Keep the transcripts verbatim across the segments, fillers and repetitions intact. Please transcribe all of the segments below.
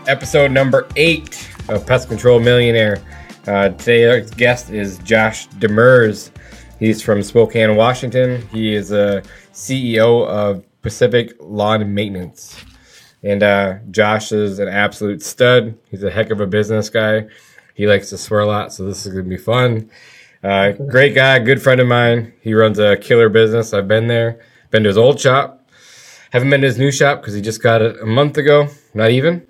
episode number eight of Pest Control Millionaire. Uh, today our guest is Josh Demers. He's from Spokane, Washington. He is a C E O of Pacific Lawn Maintenance. And uh, Josh is an absolute stud. He's a heck of a business guy. He likes to swear a lot, so this is going to be fun. Uh, great guy, good friend of mine. He runs a killer business. I've been there. Been to his old shop. Haven't been to his new shop because he just got it a month ago. Not even?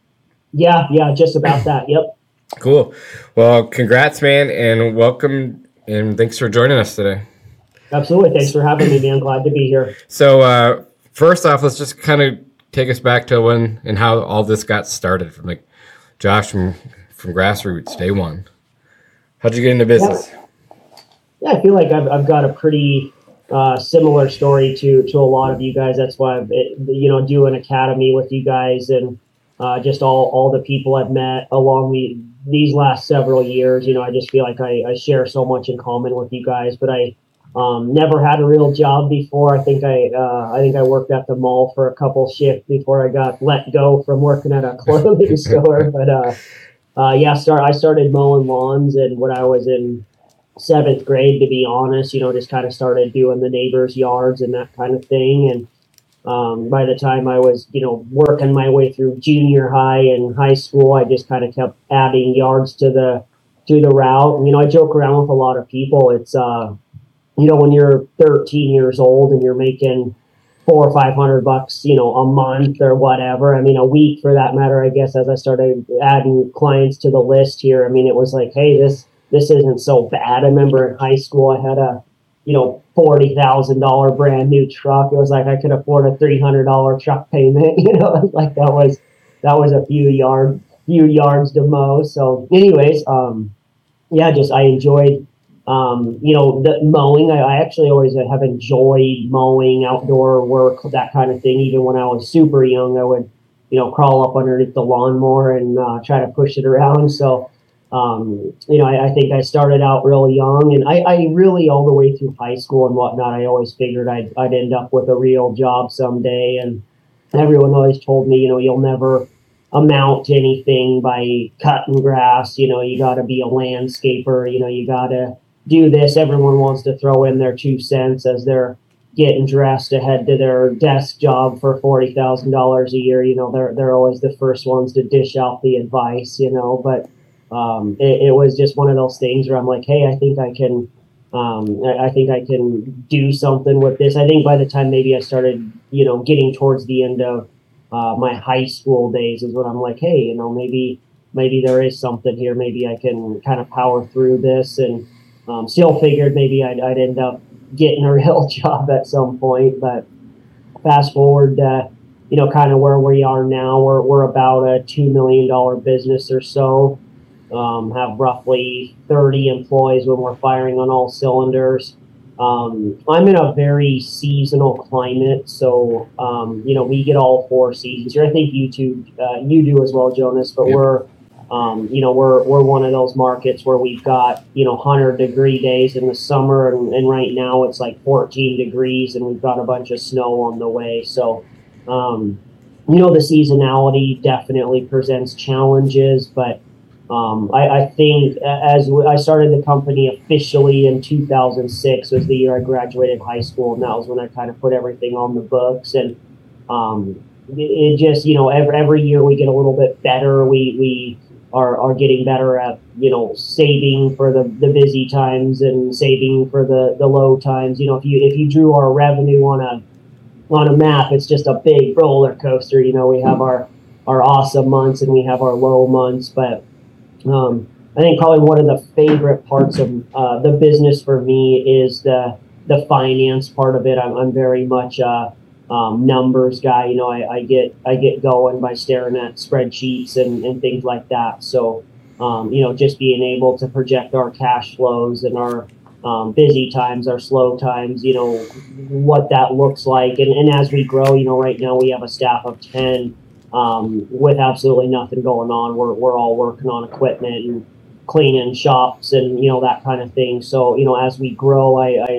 Yeah, yeah, just about that. Yep. Cool. Well, congrats, man, and welcome, and thanks for joining us today. Absolutely. Thanks for having me, man. Glad to be here. So, uh, first off, let's just kind of take us back to when and how all this got started from like Josh from, from grassroots, day one. How'd you get into business? Yeah, yeah I feel like I've, I've got a pretty uh, similar story to, to a lot of you guys. That's why I've, you know, do an academy with you guys and uh, just all, all the people I've met along the, these last several years. You know, I just feel like I, I share so much in common with you guys, but I, Um, never had a real job before. I think I uh, I think I worked at the mall for a couple shifts before I got let go from working at a clothing store. But uh, uh, yeah, start I started mowing lawns, and when I was in seventh grade, to be honest, you know, just kind of started doing the neighbors' yards and that kind of thing. And um, by the time I was, you know, working my way through junior high and high school, I just kind of kept adding yards to the to the route. And, you know, I joke around with a lot of people. It's uh you know, when you're thirteen years old and you're making four or five hundred bucks, you know, a month or whatever. I mean, a week for that matter, I guess, as I started adding clients to the list here, I mean, it was like, hey, this, this isn't so bad. I remember in high school, I had a, you know, forty thousand dollars brand new truck. It was like, I could afford a three hundred dollars truck payment, you know, like that was, that was a few yard, few yards to mow. So anyways, um, yeah, just, I enjoyed, Um, you know, the mowing, I, I actually always have enjoyed mowing, outdoor work, that kind of thing. Even when I was super young, I would, you know, crawl up underneath the lawnmower and uh, try to push it around. So, um, you know, I, I think I started out really young, and I, I really, all the way through high school and whatnot, I always figured I'd, I'd end up with a real job someday. And everyone always told me, you know, you'll never amount to anything by cutting grass. You know, you got to be a landscaper. You know, you got to do this. Everyone wants to throw in their two cents as they're getting dressed to head to their desk job for forty thousand dollars a year. You know, they're, they're always the first ones to dish out the advice, you know, but um, it, it was just one of those things where I'm like, hey, I think I can, um, I, I think I can do something with this. I think by the time maybe I started, you know, getting towards the end of uh, my high school days is when I'm like, hey, you know, maybe, maybe there is something here. Maybe I can kind of power through this. And Um, still figured maybe I'd, I'd end up getting a real job at some point, but fast forward, uh, you know, kind of where we are now, we're, we're about a two million dollars business or so, um, have roughly thirty employees when we're firing on all cylinders. Um, I'm in a very seasonal climate, so, um, you know, we get all four seasons here. I think you two, uh, you do as well, Jonas, but yep. we're, Um, you know, we're we're one of those markets where we've got, you know, one hundred degree days in the summer, and, and right now it's like fourteen degrees, and we've got a bunch of snow on the way. So, um, you know, the seasonality definitely presents challenges, but um, I, I think as I started the company officially in two thousand six was the year I graduated high school, and that was when I kind of put everything on the books. And um, it, it just, you know, every every year we get a little bit better. We we Are, are getting better at, you know, saving for the, the busy times and saving for the, the low times. You know, if you if you drew our revenue on a on a map, it's just a big roller coaster. You know, we have our, our awesome months and we have our low months. But um, I think probably one of the favorite parts of uh, the business for me is the the finance part of it. I'm, I'm very much uh, Um, numbers guy. You know, I, I get I get going by staring at spreadsheets and, and things like that. So, um, you know, just being able to project our cash flows and our um, busy times, our slow times, you know, what that looks like. And, and as we grow, you know, right now we have a staff of ten um, with absolutely nothing going on. We're, we're all working on equipment and cleaning shops and, you know, that kind of thing. So, you know, as we grow, I, I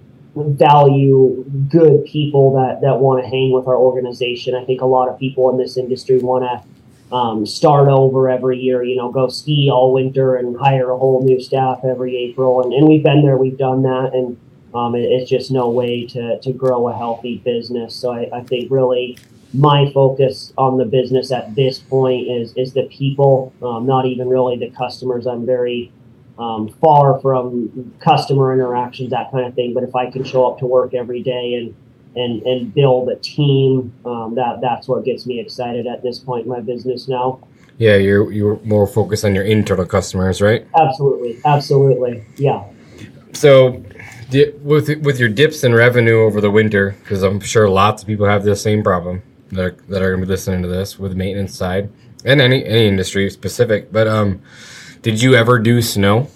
value good people that, that want to hang with our organization. I think a lot of people in this industry want to um, start over every year, you know, go ski all winter and hire a whole new staff every April. And, and we've been there, we've done that. And um, it, it's just no way to, to grow a healthy business. So I, I think really my focus on the business at this point is, is the people, um, not even really the customers. I'm very um, far from customer interactions, that kind of thing. But if I can show up to work every day and and and build a team, um, that that's what gets me excited at this point in my business now. Yeah, you're you're more focused on your internal customers, right? Absolutely, absolutely, yeah. So, with with your dips in revenue over the winter, because I'm sure lots of people have the same problem that are, that are going to be listening to this with the maintenance side and any any industry specific. But um, did you ever do snow?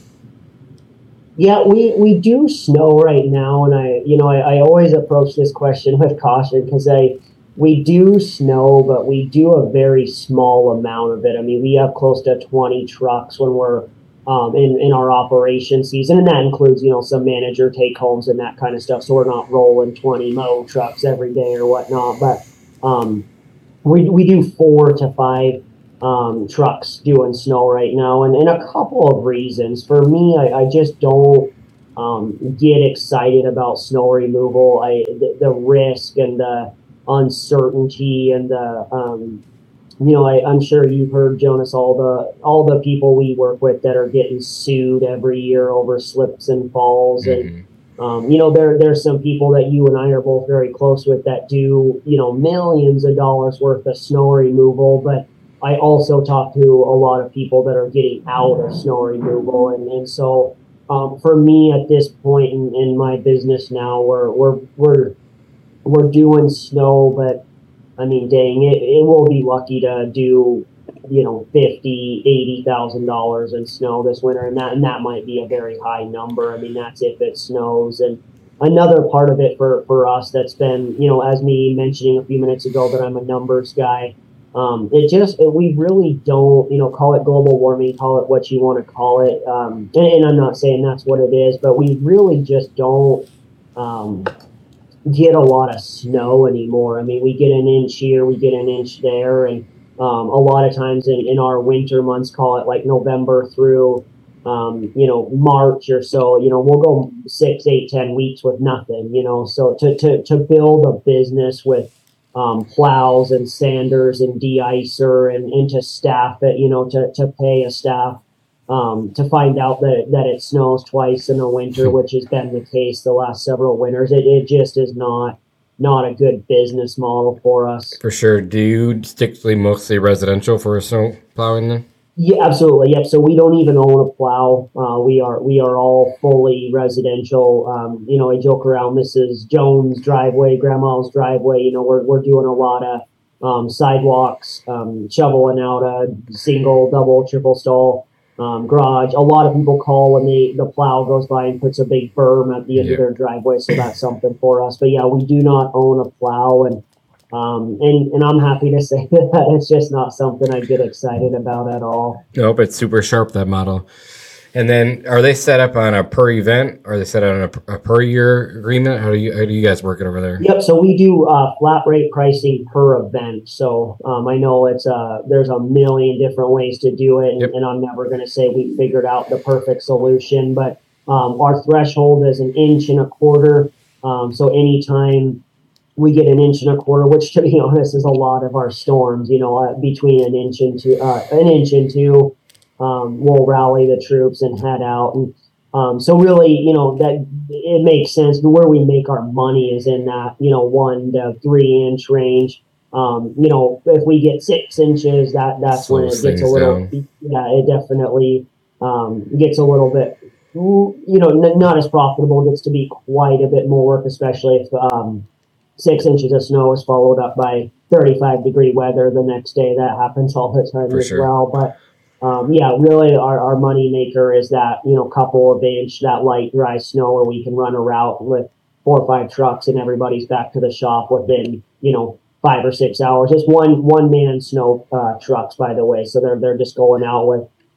Yeah, we, we do snow right now, and I, you know, I, I always approach this question with caution because I, we do snow, but we do a very small amount of it. I mean, we have close to twenty trucks when we're um, in in our operation season, and that includes, you know, some manager take homes and that kind of stuff. So we're not rolling twenty mow trucks every day or whatnot, but um, we we do four to five. Um, trucks doing snow right now, and, and a couple of reasons. For me, I, I just don't um, get excited about snow removal. I the, the risk and the uncertainty and the um, you know, I, I'm sure you've heard, Jonas, all the all the people we work with that are getting sued every year over slips and falls. Mm-hmm. And um, you know, there there's some people that you and I are both very close with that do, you know, millions of dollars worth of snow removal, but I also talk to a lot of people that are getting out of snow removal. And, and so um, for me at this point in, in my business now, we're, we're, we're, we're doing snow, but I mean, dang, it, it will be lucky to do, you know, fifty, eighty thousand dollars in snow this winter. And that, and that might be a very high number. I mean, that's if it snows. And another part of it for, for us that's been, you know, as me mentioning a few minutes ago that I'm a numbers guy, Um, it just, it, we really don't, you know, call it global warming, call it what you want to call it. Um, and, and I'm not saying that's what it is, but we really just don't um, get a lot of snow anymore. I mean, we get an inch here, we get an inch there. And um, a lot of times in, in our winter months, call it like November through, um, you know, March or so, you know, we'll go six, eight, ten weeks with nothing, you know, so to, to, to build a business with Um, plows and sanders and de-icer and, and to staff it, you know, to, to pay a staff um, to find out that, that it snows twice in a winter, which has been the case the last several winters. It, it just is not not a good business model for us. For sure. Do you stick to mostly residential for snow plowing then? Yeah, absolutely. Yep. So we don't even own a plow. Uh, we are we are all fully residential. Um, you know, I joke around. This is Jones' driveway, Grandma's driveway. You know, we're we're doing a lot of um, sidewalks, um, shoveling out a single, double, triple stall um, garage. A lot of people call when the the plow goes by and puts a big berm at the end yeah. of their driveway. So that's something for us. But yeah, we do not own a plow, and Um, and, and I'm happy to say that it's just not something I get excited about at all. Nope, it's super sharp, that model. And then are they set up on a per event? Or are they set on a, a per year agreement? How do you how do you guys work it over there? Yep, so we do uh, flat rate pricing per event. So um, I know it's uh, there's a million different ways to do it, and, yep. and I'm never going to say we figured out the perfect solution. But um, our threshold is an inch and a quarter. Um, so anytime we get an inch and a quarter, which to be honest is a lot of our storms, you know, uh, between an inch and two, uh, an inch and two, um, we'll rally the troops and head out. And um, so really, you know, that it makes sense. Where we make our money is in that, you know, one to three inch range. Um, you know, if we get six inches, that that's when it gets a little, down. yeah, it definitely um, gets a little bit, you know, n- not as profitable. It gets to be quite a bit more work, especially if, um, six inches of snow is followed up by thirty-five degree weather the next day. That happens all the time For as sure. well. But um, yeah, really our, our money maker is that, you know, couple of inch, that light dry snow where we can run a route with four or five trucks and everybody's back to the shop within, you know, five or six hours. It's one, one man snow uh, trucks, by the way. So they're, they're just going out with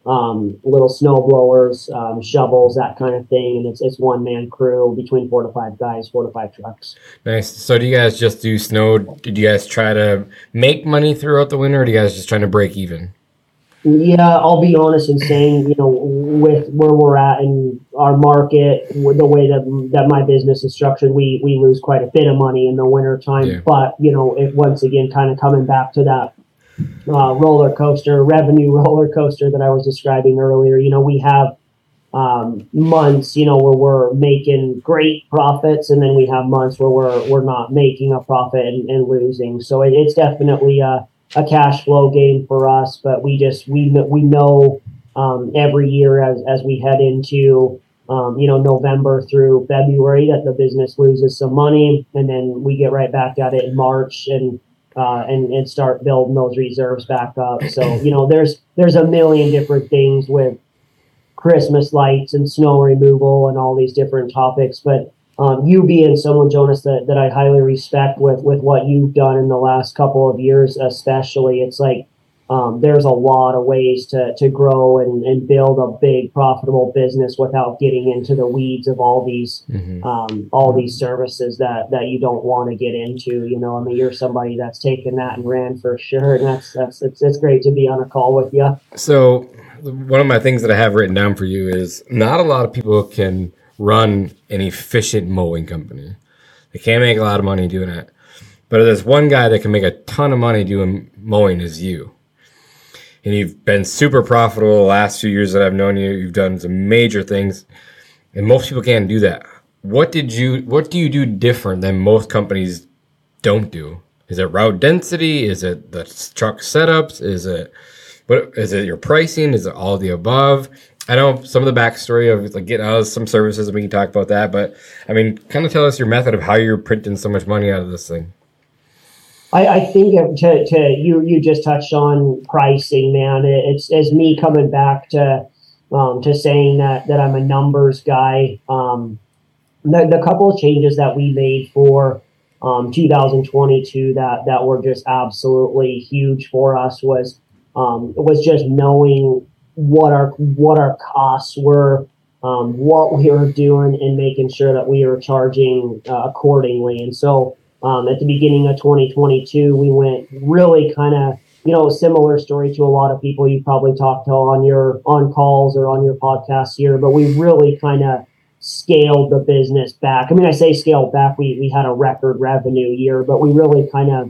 um, little snow blowers, um, shovels, that kind of thing. And it's it's one man crew between four to five guys, four to five trucks. Nice. So do you guys just do snow? Did you guys try to make money throughout the winter, or do you guys just trying to break even? Yeah, I'll be honest in saying, you know, with where we're at in our market, with the way that that my business is structured, we we lose quite a bit of money in the winter time. Yeah. But, you know, it once again kind of coming back to that uh, roller coaster, revenue roller coaster that I was describing earlier. You know, we have um, months, you know, where we're making great profits, and then we have months where we're we're not making a profit and, and losing. So it, it's definitely a a cash flow game for us, but we just we we know um, every year as as we head into um, you know November through February that the business loses some money, and then we get right back at it in March and uh, and and start building those reserves back up. So you know there's there's a million different things with Christmas lights and snow removal and all these different topics, but Um, you being someone, Jonas, that, that I highly respect with, with what you've done in the last couple of years, especially, it's like um, there's a lot of ways to, to grow and, and build a big profitable business without getting into the weeds of all these mm-hmm. um, all these services that, that you don't want to get into. You know, I mean, you're somebody that's taken that and ran for sure, and that's that's it's, it's great to be on a call with you. So one of my things that I have written down for you is not a lot of people can run an efficient mowing company. They can't make a lot of money doing it. But if there's one guy that can make a ton of money doing mowing is you. And you've been super profitable the last few years that I've known you. You've done some major things. And most people can't do that. What did you what do you do different than most companies don't do? Is it route density? Is it the truck setups? Is it what is it your pricing? Is it all of the above? I know some of the backstory of like getting out of some services, and we can talk about that. But I mean, kind of tell us your method of how you're printing so much money out of this thing. I, I think to, to you, you just touched on pricing, man. It's as me coming back to um, to saying that that I'm a numbers guy. Um, the, the couple of changes that we made for um, two thousand twenty-two that that were just absolutely huge for us was um, was just knowing what our what our costs were, um, what we were doing, and making sure that we were charging uh, accordingly. And so um, at the beginning of twenty twenty-two, we went really kind of, you know, a similar story to a lot of people you probably talked to on your on calls or on your podcast here, but we really kind of scaled the business back. I mean, I say scaled back, we, we had a record revenue year, but we really kind of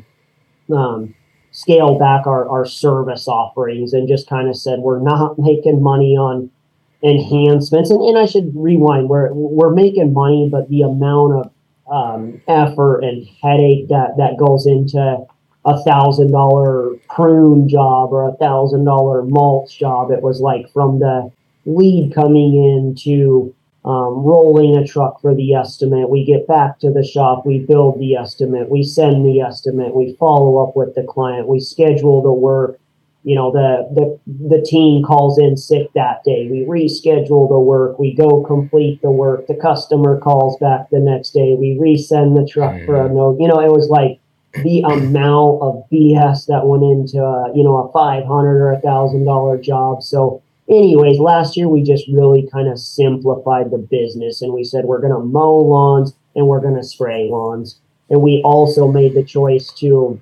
um, scale back our, our service offerings and just kind of said, we're not making money on enhancements. And, and I should rewind, we're, we're making money, but the amount of um, effort and headache that, that goes into a thousand dollar prune job or a thousand dollar mulch job, it was like from the lead coming in to Um, rolling a truck for the estimate, we get back to the shop, we build the estimate, we send the estimate, we follow up with the client, we schedule the work. You know, the the the team calls in sick that day, we reschedule the work, we go complete the work, the customer calls back the next day, we resend the truck for a note. You know, it was like the amount of B S that went into a, you know, a five hundred or a thousand dollar job. So anyways, last year we just really kind of simplified the business, and we said we're going to mow lawns and we're going to spray lawns. And we also made the choice to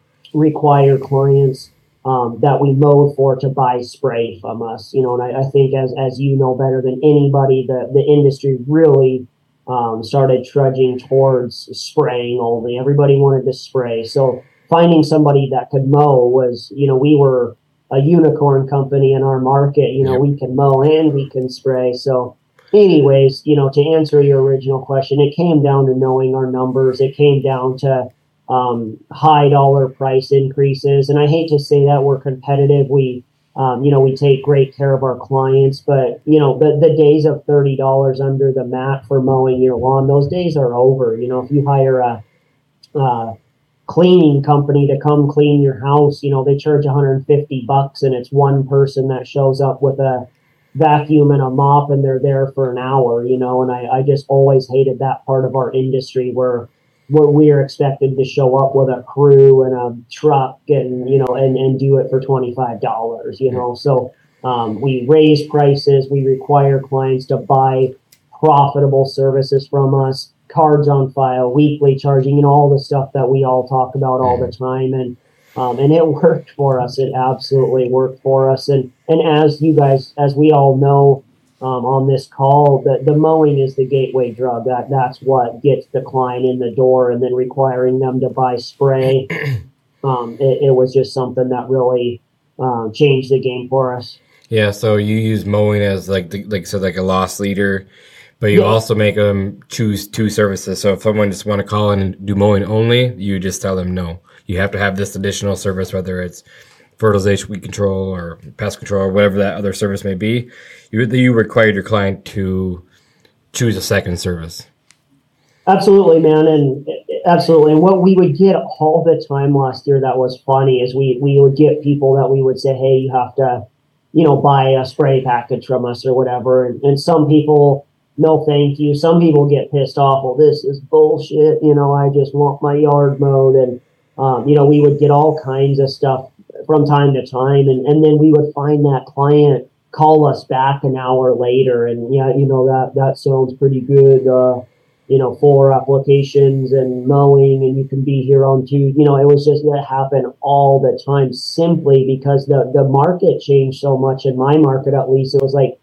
require clients um, that we mowed for to buy spray from us. You know, and I, I think as as you know better than anybody, the, the industry really um, started trudging towards spraying only. Everybody wanted to spray. So finding somebody that could mow was, you know, we were a unicorn company in our market. You know, yep. We can mow and we can spray. So anyways, you know, to answer your original question, it came down to knowing our numbers. It came down to um, high dollar price increases. And I hate to say that we're competitive. We, um, you know, we take great care of our clients, but you know, the, the days of thirty dollars under the mat for mowing your lawn, those days are over. You know, if you hire a, uh, cleaning company to come clean your house, you know, they charge one hundred fifty bucks, and it's one person that shows up with a vacuum and a mop, and they're there for an hour, you know. And I, I just always hated that part of our industry where where we are expected to show up with a crew and a truck and, you know, and, and do it for twenty-five dollars, you know. So Um, we raise prices. We require clients to buy profitable services from us, cards on file, weekly charging, and all the stuff that we all talk about all the time. And um, and it worked for us. It absolutely worked for us. And and as you guys, as we all know um, on this call, the, the mowing is the gateway drug. That that's what gets the client in the door, and then requiring them to buy spray. Um, it, it was just something that really um, changed the game for us. Yeah. So you use mowing as like the, like so like a loss leader. But you yeah. also make them choose two services. So if someone just want to call in and do mowing only, you just tell them no. You have to have this additional service, whether it's fertilization, weed control, or pest control, or whatever that other service may be. You you require your client to choose a second service. Absolutely, man, and absolutely. And what we would get all the time last year that was funny is we we would get people that we would say, hey, you have to, you know, buy a spray package from us or whatever. And, and some people, no, thank you. Some people get pissed off. Well, this is bullshit. You know, I just want my yard mowed. And, um, you know, we would get all kinds of stuff from time to time. And, and then we would find that client call us back an hour later. And, yeah, you know, that, that sounds pretty good. Uh, you know, four applications and mowing, and you can be here on two. You know, it was just that happened all the time simply because the, the market changed so much. In my market, at least, it was like,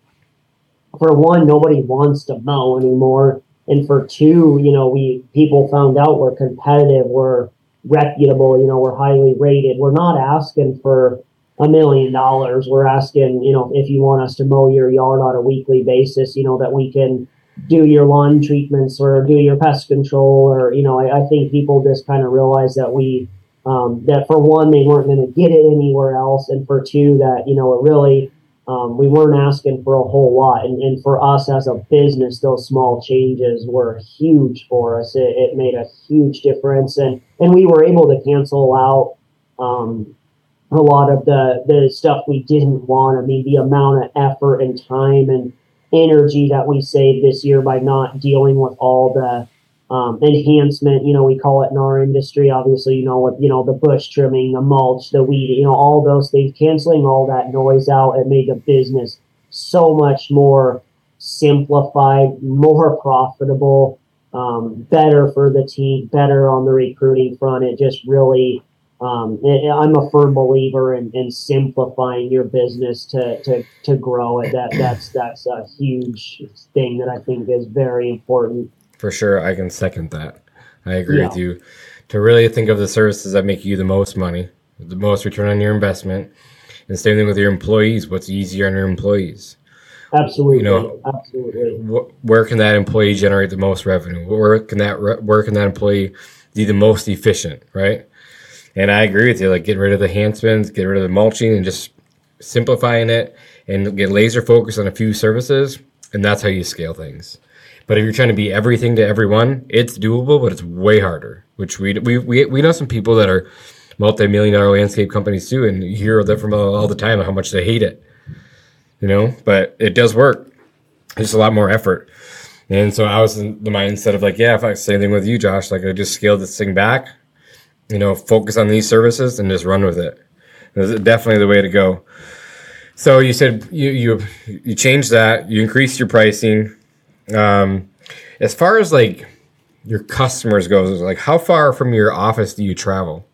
for one, nobody wants to mow anymore. And for two, you know, we people found out we're competitive, we're reputable, you know, we're highly rated. We're not asking for a million dollars. We're asking, you know, if you want us to mow your yard on a weekly basis, you know, that we can do your lawn treatments or do your pest control. Or, you know, I, I think people just kind of realize that we, um, that for one, they weren't going to get it anywhere else. And for two, that, you know, it really, Um, we weren't asking for a whole lot. And, and for us as a business, those small changes were huge for us. It, it made a huge difference. And, and we were able to cancel out um, a lot of the, the stuff we didn't want. I mean, the amount of effort and time and energy that we saved this year by not dealing with all the Um, enhancement, you know, we call it in our industry, obviously, you know, with, you know, the bush trimming, the mulch, the weed, you know, all those things, canceling all that noise out, it made the business so much more simplified, more profitable, um, better for the team, better on the recruiting front. It just really, um, it, I'm a firm believer in, in simplifying your business to, to, to grow it. That that's, that's a huge thing that I think is very important. For sure, I can second that. I agree Yeah. with you. To really think of the services that make you the most money, the most return on your investment, and same thing with your employees. What's easier on your employees? Absolutely. You know, Absolutely. wh- where can that employee generate the most revenue? Where can that re- where can that employee be the most efficient? Right. And I agree with you. Like getting rid of the enhancements, get rid of the mulching, and just simplifying it, and get laser focused on a few services, and that's how you scale things. But if you're trying to be everything to everyone, it's doable, but it's way harder. Which we we we, we know some people that are multi-million dollar landscape companies too, and you hear them from all, all the time how much they hate it. You know, but it does work. It's just a lot more effort. And so I was in the mindset of like, yeah, if I same thing with you, Josh, like I just scale this thing back, you know, focus on these services and just run with it. It's definitely the way to go. So you said you you you changed that, you increased your pricing. Um, as far as like your customers goes, like how far from your office do you travel?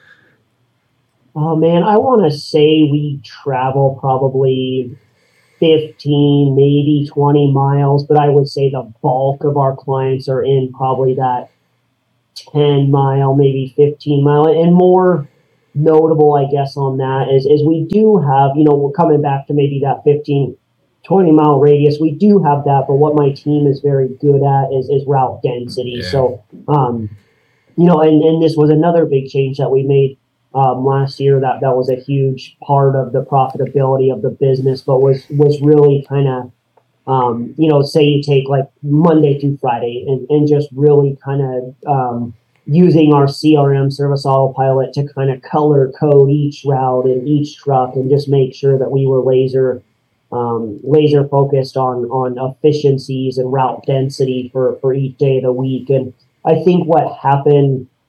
Oh man, I want to say we travel probably fifteen, maybe twenty miles, but I would say the bulk of our clients are in probably that ten mile, maybe fifteen mile. And more notable, I guess, on that is, is we do have, you know, we're coming back to maybe that fifteen, twenty mile radius. We do have that, but what my team is very good at is, is route density. Yeah. So, um, you know, and, and this was another big change that we made um, last year. That, that was a huge part of the profitability of the business, but was, was really kind of, um, you know, say you take like Monday through Friday and, and just really kind of, um, using our C R M Service Autopilot to kind of color code each route and each truck and just make sure that we were laser Um, laser focused on on efficiencies and route density for, for each day of the week. And I think what happened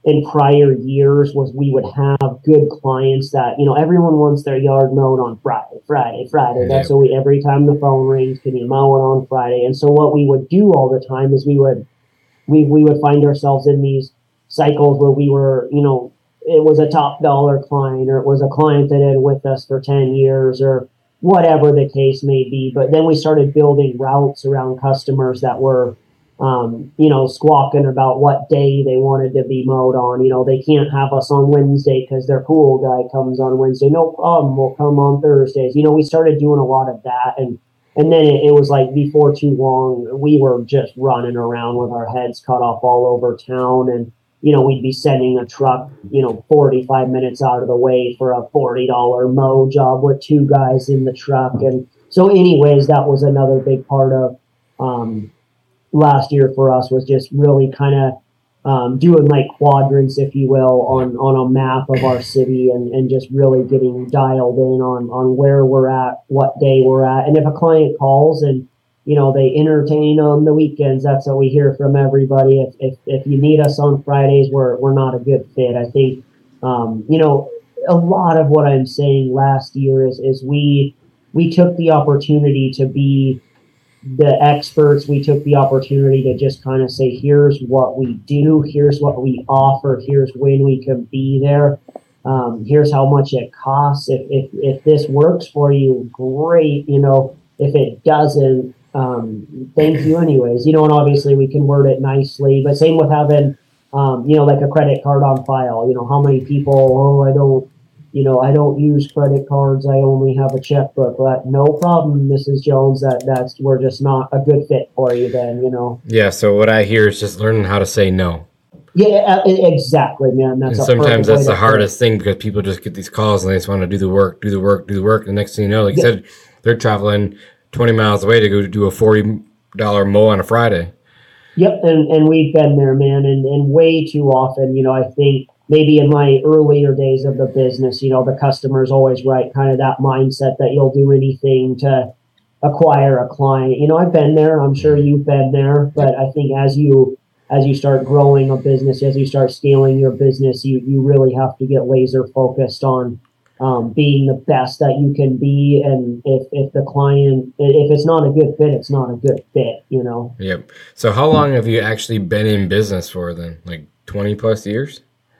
in prior years was we would have good clients that, you know, everyone wants their yard mowed on Friday, Friday, Friday. That's Yep. what we, every time the phone rings, can you mow it on Friday? And so what we would do all the time is we would, we, we would find ourselves in these cycles where we were, you know, it was a top dollar client, or it was a client that had with us for ten years, or whatever the case may be. But then we started building routes around customers that were, um, you know, squawking about what day they wanted to be mowed on. You know, they can't have us on Wednesday because their pool guy comes on Wednesday. No problem, we'll come on Thursdays. You know, we started doing a lot of that. And and then it, it was like before too long, we were just running around with our heads cut off all over town. And, you know, we'd be sending a truck, you know, forty-five minutes out of the way for a forty dollar mow job with two guys in the truck. And so anyways, that was another big part of, um, last year for us, was just really kind of um, doing like quadrants, if you will, on, on a map of our city, and, and just really getting dialed in on, on where we're at, what day we're at. And if a client calls and, you know, they entertain on the weekends, that's what we hear from everybody. If, if, if you need us on Fridays, we're, we're not a good fit. I think, um, you know, a lot of what I'm saying last year is, is we, we took the opportunity to be the experts. We took the opportunity to just kind of say, here's what we do, here's what we offer, here's when we can be there, um, here's how much it costs. If, if if this works for you, great. You know, if it doesn't, um, thank you anyways. You know, and obviously we can word it nicely, but same with having, um, you know, like a credit card on file. You know, how many people, oh, I don't, you know, I don't use credit cards, I only have a checkbook. But no problem, Missus Jones, that that's, we're just not a good fit for you then, you know. Yeah, so what I hear is just learning how to say no. Yeah, exactly, man. That's and sometimes that's the hardest thing, because people just get these calls and they just want to do the work, do the work, do the work. And the next thing you know, like you said, they're traveling twenty miles away to go do a forty dollar mow on a Friday. Yep, and, and we've been there, man. And, and way too often, you know, I think, maybe in my earlier days of the business, you know, the customer's always right, kind of that mindset that you'll do anything to acquire a client. You know, I've been there. I'm sure you've been there. But I think as you as you start growing a business, as you start scaling your business, you you really have to get laser focused on um, being the best that you can be. And if, if the client, if it's not a good fit, it's not a good fit, you know. Yep. So how long have you actually been in business for then? Like twenty plus years?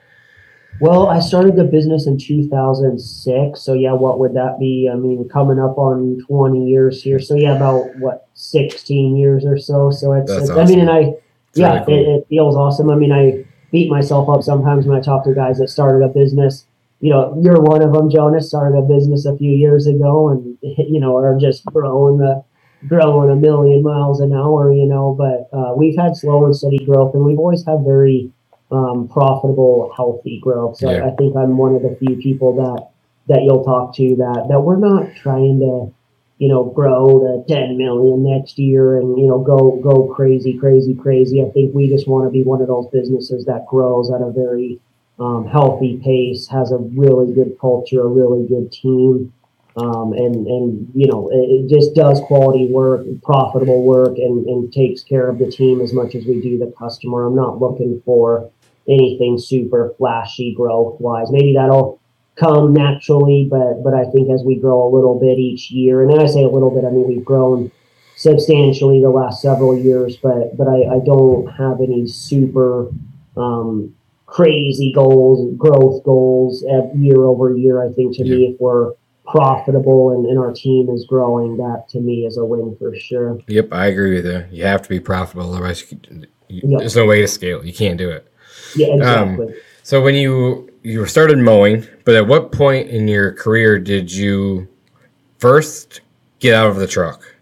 Well, I started the business in two thousand six. So yeah, what would that be? I mean, coming up on twenty years here. So yeah, about what, sixteen years or so. So it's, it's awesome. I mean, and I, It's yeah, really cool. it, it feels awesome. I mean, I beat myself up sometimes when I talk to guys that started a business. You know, you're one of them, Jonas, started a business a few years ago, and, you know, are just growing the, growing a million miles an hour, you know, but uh, we've had slow and steady growth, and we've always had very um, profitable, healthy growth. So Yeah. I, I think I'm one of the few people that, that you'll talk to that, that we're not trying to, you know, grow to ten million next year and, you know, go, go crazy, crazy, crazy. I think we just want to be one of those businesses that grows at a very um, healthy pace, has a really good culture, a really good team. Um, and, and, you know, it, it just does quality work, profitable work, and, and takes care of the team as much as we do the customer. I'm not looking for anything super flashy growth wise. Maybe that'll come naturally, but, but I think as we grow a little bit each year, and then I say a little bit, I mean, we've grown substantially the last several years, but, but I, I don't have any super, um, crazy goals, growth goals year over year. I think to Yeah. me, if we're profitable and, and our team is growing, that to me is a win for sure. Yep, I agree with you. You have to be profitable, otherwise you, you, Yep. there's no way to scale. You can't do it. Yeah, exactly. Um, so when you you started mowing, but at what point in your career did you first get out of the truck?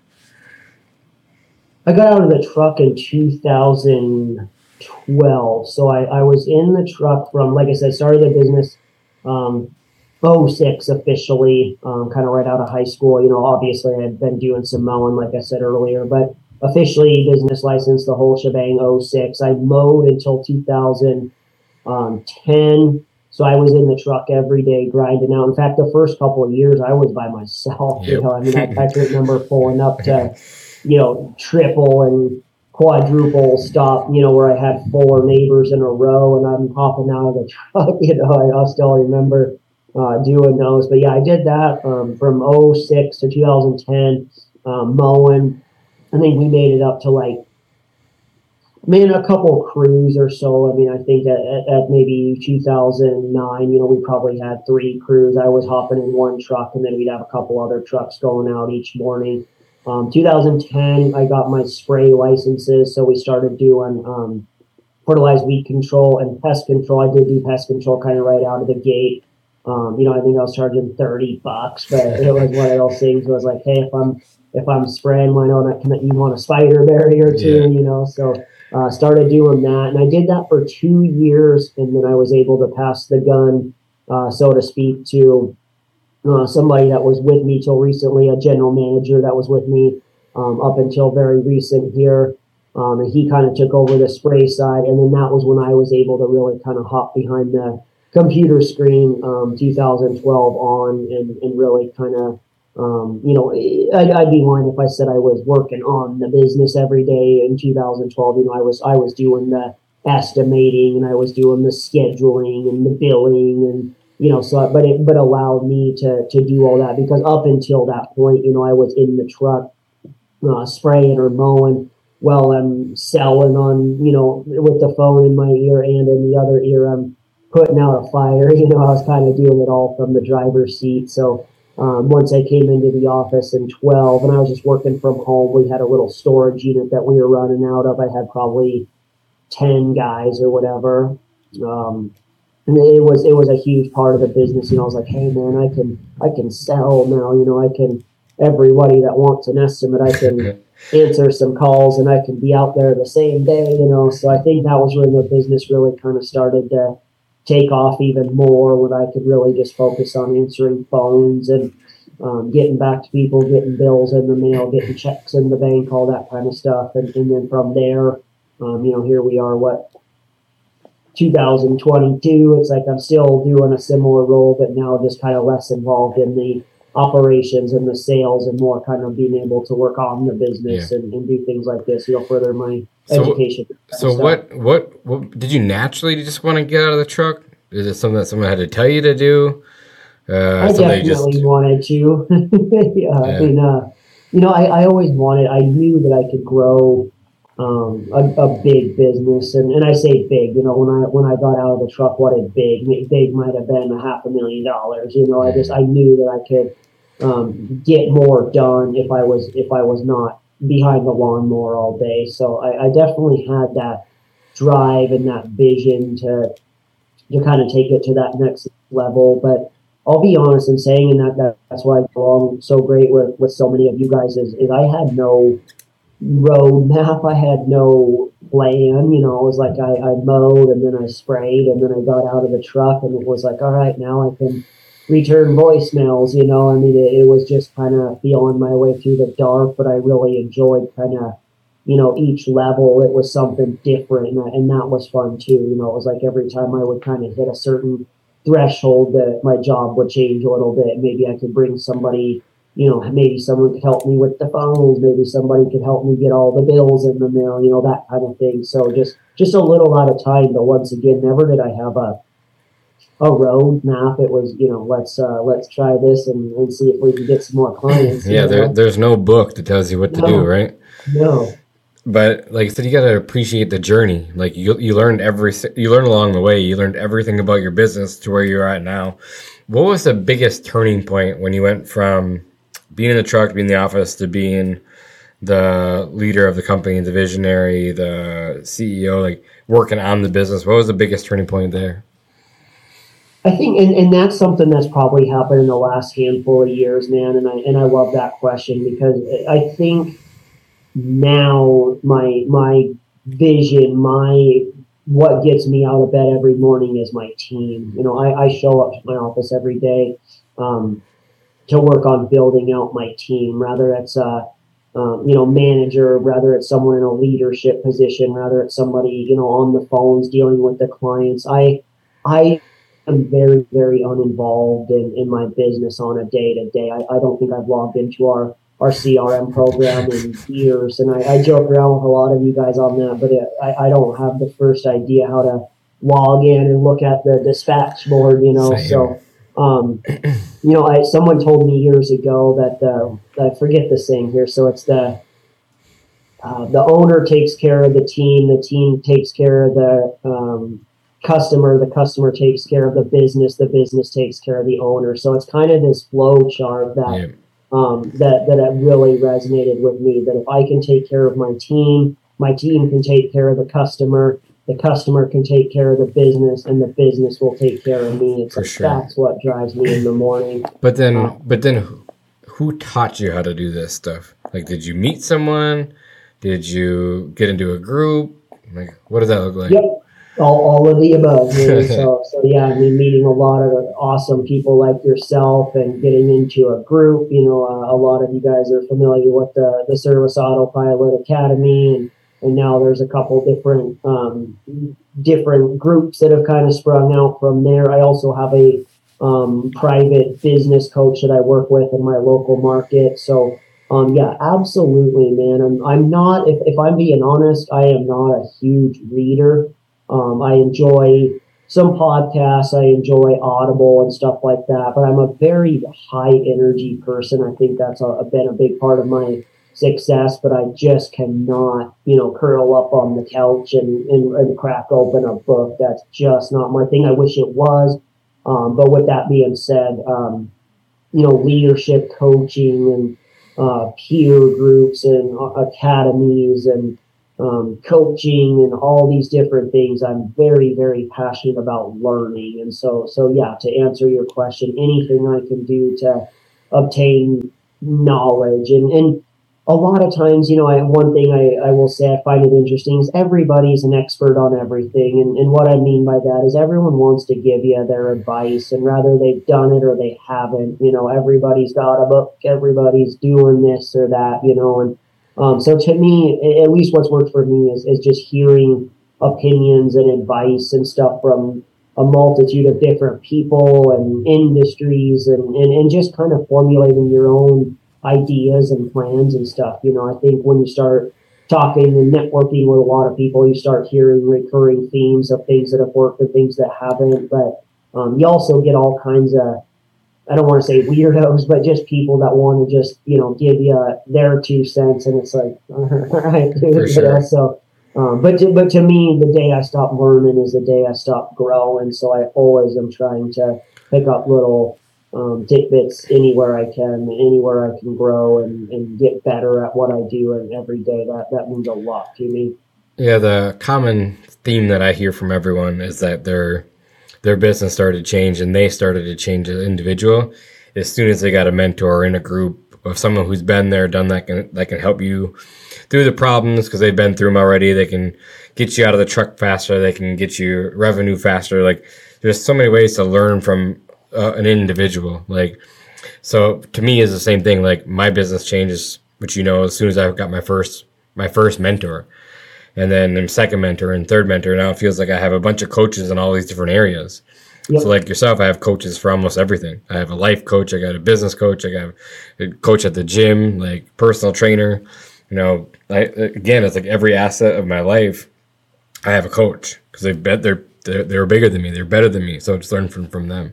I got out of the truck in two thousand twelve. So I, I was in the truck from, like I said, started the business um, oh six officially, um, kind of right out of high school. You know, obviously I had been doing some mowing, like I said earlier, but officially business license, the whole shebang, oh six. I mowed until two thousand ten. So I was in the truck every day grinding out. In fact, the first couple of years I was by myself. Yep. You know, I mean, I, I can remember pulling up to, you know, triple and quadruple stop, you know, where I had four neighbors in a row and I'm hopping out of the truck. You know, I, I still remember uh, doing those. But yeah, I did that um, from oh six to two thousand ten, um, mowing. I think we made it up to like, man, a couple crews or so. I mean, I think at, at maybe two thousand nine, you know, we probably had three crews. I was hopping in one truck and then we'd have a couple other trucks going out each morning. Um, two thousand ten, I got my spray licenses, so we started doing um, fertilized weed control and pest control. I did do pest control kind of right out of the gate. Um, you know, I think I was charging thirty bucks, but it was one of those things where I was like, hey, if I'm if I'm spraying, why not? Can you want a spider berry or two? Yeah. You know, so uh, started doing that, and I did that for two years, and then I was able to pass the gun, uh, so to speak, to Uh, somebody that was with me till recently, a general manager that was with me um, up until very recent here. Um, and he kind of took over the spray side. And then that was when I was able to really kind of hop behind the computer screen, um, two thousand twelve on, and, and really kind of, um, you know, I'd, I'd be lying if I said I was working on the business every day in two thousand twelve. You know, I was, I was doing the estimating and I was doing the scheduling and the billing and, you know, so, but it, but allowed me to, to do all that because up until that point, you know, I was in the truck, uh, spraying or mowing while I'm selling on, you know, with the phone in my ear and in the other ear, I'm putting out a fire. You know, I was kind of doing it all from the driver's seat. So, um, once I came into the office in twelve and I was just working from home, we had a little storage unit that we were running out of. I had probably ten guys or whatever. Um, And it was it was a huge part of the business. You know, I was like, hey man, I can I can sell now. You know, I can everybody that wants an estimate, I can answer some calls and I can be out there the same day. You know, so I think that was when the business really kind of started to take off even more, when I could really just focus on answering phones and um, getting back to people, getting bills in the mail, getting checks in the bank, all that kind of stuff. And, and then from there, um, you know, here we are. What? two thousand twenty-two, it's like I'm still doing a similar role, but now just kind of less involved in the operations and the sales and more kind of being able to work on the business yeah. and, and do things like this, you know, further my so, education. So what, what, what, did you naturally just want to get out of the truck? Is it something that someone had to tell you to do? Uh, I definitely just... wanted to. yeah, yeah. I mean, uh, you know, I, I always wanted, I knew that I could grow Um, a, a big business, and, and I say big, you know, when I when I got out of the truck, what a big, big might have been a half a million dollars. You know, I just I knew that I could um, get more done if I was if I was not behind the lawnmower all day. So I, I definitely had that drive and that vision to to kind of take it to that next level. But I'll be honest in saying, and that, that that's why I go on so great with with so many of you guys is, is I had no roadmap. I had no plan. You know, it was like I, I mowed and then I sprayed and then I got out of the truck and it was like, all right, now I can return voicemails. You know, I mean, it, it was just kind of feeling my way through the dark, but I really enjoyed kind of, you know, each level. It was something different, and, and that was fun too. You know, it was like every time I would kind of hit a certain threshold that my job would change a little bit. Maybe I could bring somebody, you know, maybe someone could help me with the phones. Maybe somebody could help me get all the bills in the mail, you know, that kind of thing. So just, just a little at a time. But once again, never did I have a, a road map. It was, you know, let's, uh, let's try this and, and see if we can get some more clients. Yeah. There, there's no book that tells you what to no, do, right? No. But like I said, you got to appreciate the journey. Like you, you learned every, you learned along the way. You learned everything about your business to where you're at now. What was the biggest turning point when you went from being in the truck, being in the office, to being the leader of the company, the visionary, the C E O, like working on the business? What was the biggest turning point there? I think, and, and that's something that's probably happened in the last handful of years, man. And I, and I love that question because I think now my, my vision, my, what gets me out of bed every morning is my team. You know, I, I show up to my office every day, um, to work on building out my team, rather it's a, um, you know, manager, rather it's someone in a leadership position, rather it's somebody, you know, on the phones dealing with the clients. I, I am very, very uninvolved in, in my business on a day to day. I, I don't think I've logged into our our C R M program in years. And I, I joke around with a lot of you guys on that, but it, I, I don't have the first idea how to log in and look at the dispatch board, you know. Same. So, um, you know, I, someone told me years ago that, uh, I forget the saying here. So it's the, uh, the owner takes care of the team. The team takes care of the, um, customer, the customer takes care of the business, the business takes care of the owner. So it's kind of this flow chart that, yeah. um, that, that it really resonated with me, that if I can take care of my team, my team can take care of the customer, the customer can take care of the business, and the business will take care of me. It's For like, sure. That's what drives me in the morning. But then, uh, but then who taught you how to do this stuff? Like, did you meet someone? Did you get into a group? Like, what does that look like? Yep. All, all of the above. Really. so, so yeah, I mean, meeting a lot of awesome people like yourself and getting into a group. You know, uh, a lot of you guys are familiar with the, the Service Autopilot Academy, and, and now there's a couple different um, different groups that have kind of sprung out from there. I also have a um, private business coach that I work with in my local market. So, um, yeah, absolutely, man. I'm, I'm not, if, if I'm being honest, I am not a huge reader. Um, I enjoy some podcasts. I enjoy Audible and stuff like that, but I'm a very high energy person. I think that's a, been a big part of my success, but I just cannot, you know, curl up on the couch and, and, and crack open a book. That's just not my thing. I wish it was. Um, but with that being said, um, you know, leadership coaching and uh, peer groups and uh, academies and Um, coaching and all these different things. I'm very, very passionate about learning. And so, so yeah, to answer your question, anything I can do to obtain knowledge. And, and a lot of times, you know, I, one thing I, I will say I find it interesting is everybody's an expert on everything. And, and what I mean by that is everyone wants to give you their advice, and rather they've done it or they haven't, you know, everybody's got a book, everybody's doing this or that, you know, and Um, so to me, at least what's worked for me is, is just hearing opinions and advice and stuff from a multitude of different people and industries and, and, and just kind of formulating your own ideas and plans and stuff. You know, I think when you start talking and networking with a lot of people, you start hearing recurring themes of things that have worked and things that haven't. But um, you also get all kinds of, I don't want to say weirdos, but just people that want to just, you know, give you their two cents. And it's like, all right, dude, For sure. You know, so, um, but, to, but to me, the day I stop learning is the day I stop growing. So I always am trying to pick up little um, tidbits anywhere I can, anywhere I can grow and, and get better at what I do. And every day that, that means a lot to me. Yeah. The common theme that I hear from everyone is that they're, their business started to change and they started to change as an individual as soon as they got a mentor in a group of someone who's been there, done that, can, that can help you through the problems because they've been through them already. They can get you out of the truck faster. They can get you revenue faster. Like there's so many ways to learn from uh, an individual. Like, so to me is the same thing. Like my business changes, which, you know, as soon as I got my first, my first mentor, and then second mentor and third mentor. Now it feels like I have a bunch of coaches in all these different areas. Yep. So like yourself, I have coaches for almost everything. I have a life coach. I got a business coach. I got a coach at the gym, like personal trainer. You know, I, again, it's like every asset of my life, I have a coach because they bet they're, they're, they're bigger than me. They're better than me. So just learn from, from them.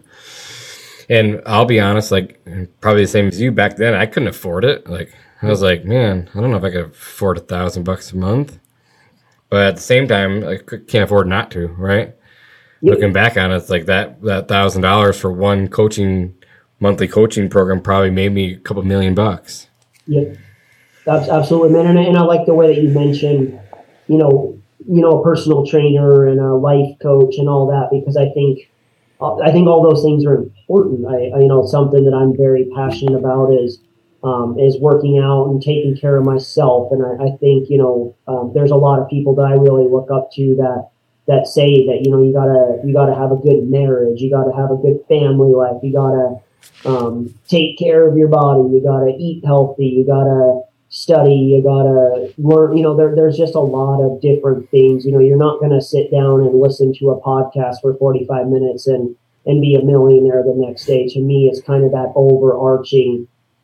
And I'll be honest, like probably the same as you back then, I couldn't afford it. Like I was like, man, I don't know if I could afford a thousand bucks a month. But at the same time, I can't afford not to, right? Yeah. Looking back on it, it's like that that thousand dollars for one coaching monthly coaching program probably made me a couple million bucks. Yeah, absolutely, man. And, and I like the way that you mentioned, you know, you know, a personal trainer and a life coach and all that, because I think I think all those things are important. I, I you know, something that I'm very passionate about is. Um, is working out and taking care of myself. And I, I think, you know, um, there's a lot of people that I really look up to that, that say that, you know, you gotta, you gotta have a good marriage. You gotta have a good family life. You gotta, um, take care of your body. You gotta eat healthy. You gotta study. You gotta learn, you know, there, there's just a lot of different things. You know, you're not going to sit down and listen to a podcast for forty-five minutes and, and be a millionaire the next day. To me, it's kind of that overarching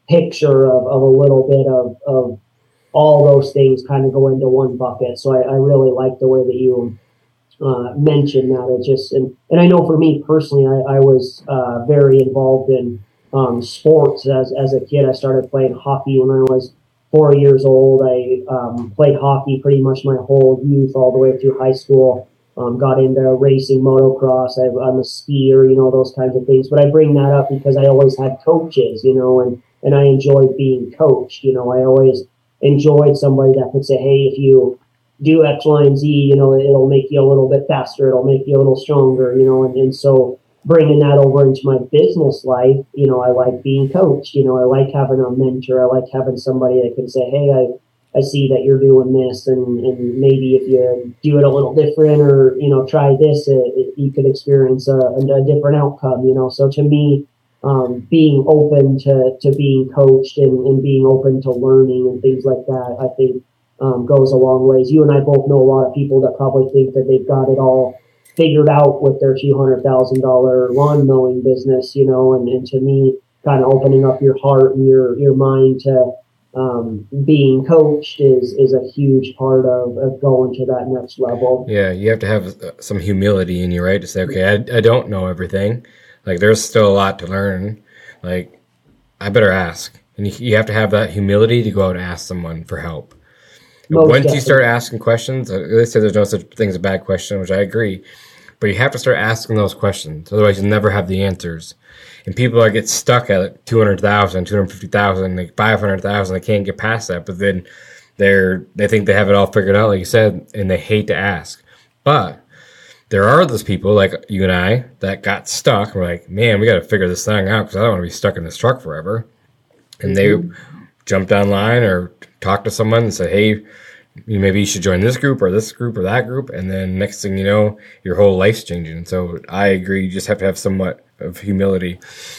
picture of, of a little bit of, of all those things kind of go into one bucket. So I, I really like the way that you uh, mentioned that. It just, and, and I know for me personally, I, I was uh, very involved in um, sports as, as a kid. I started playing hockey when I was four years old. I um, played hockey pretty much my whole youth, all the way through high school. Um, got into racing, motocross. I, I'm a skier, you know, those kinds of things. But I bring that up because I always had coaches, you know, and, and I enjoyed being coached. You know, I always enjoyed somebody that could say, hey, if you do X, Y, and Z, you know, it'll make you a little bit faster. It'll make you a little stronger, you know, and, and so bringing that over into my business life, you know, I like being coached. You know, I like having a mentor. I like having somebody that can say, hey, I, I see that you're doing this, and, and maybe if you do it a little different, or, you know, try this, it, it, you could experience a, a different outcome, you know. So to me, um, being open to, to being coached and, and being open to learning and things like that, I think um, goes a long ways. You and I both know a lot of people that probably think that they've got it all figured out with their two hundred thousand dollars lawn mowing business, you know, and, and to me, kind of opening up your heart and your, your mind to um, being coached is, is a huge part of, of going to that next level. Yeah. You have to have some humility in you, right? To say, okay, I, I don't know everything. Like, there's still a lot to learn. Like, I better ask. And you, you have to have that humility to go out and ask someone for help. Most Once definitely. You start asking questions, they say there's no such thing as a bad question, which I agree. But you have to start asking those questions. Otherwise, you'll never have the answers. And people that get stuck at like two hundred thousand, two hundred fifty thousand, like five hundred thousand, they can't get past that. But then they're they think they have it all figured out, like you said, and they hate to ask. But there are those people like you and I that got stuck. We're like, man, we got to figure this thing out because I don't want to be stuck in this truck forever. And mm-hmm. they jumped online or talked to someone and said, hey, maybe you should join this group or this group or that group. And then next thing you know, your whole life's changing. So I agree. You just have to have somewhat of humility.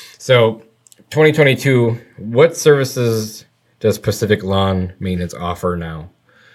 So twenty twenty-two, what services does Pacific Lawn Maintenance offer now?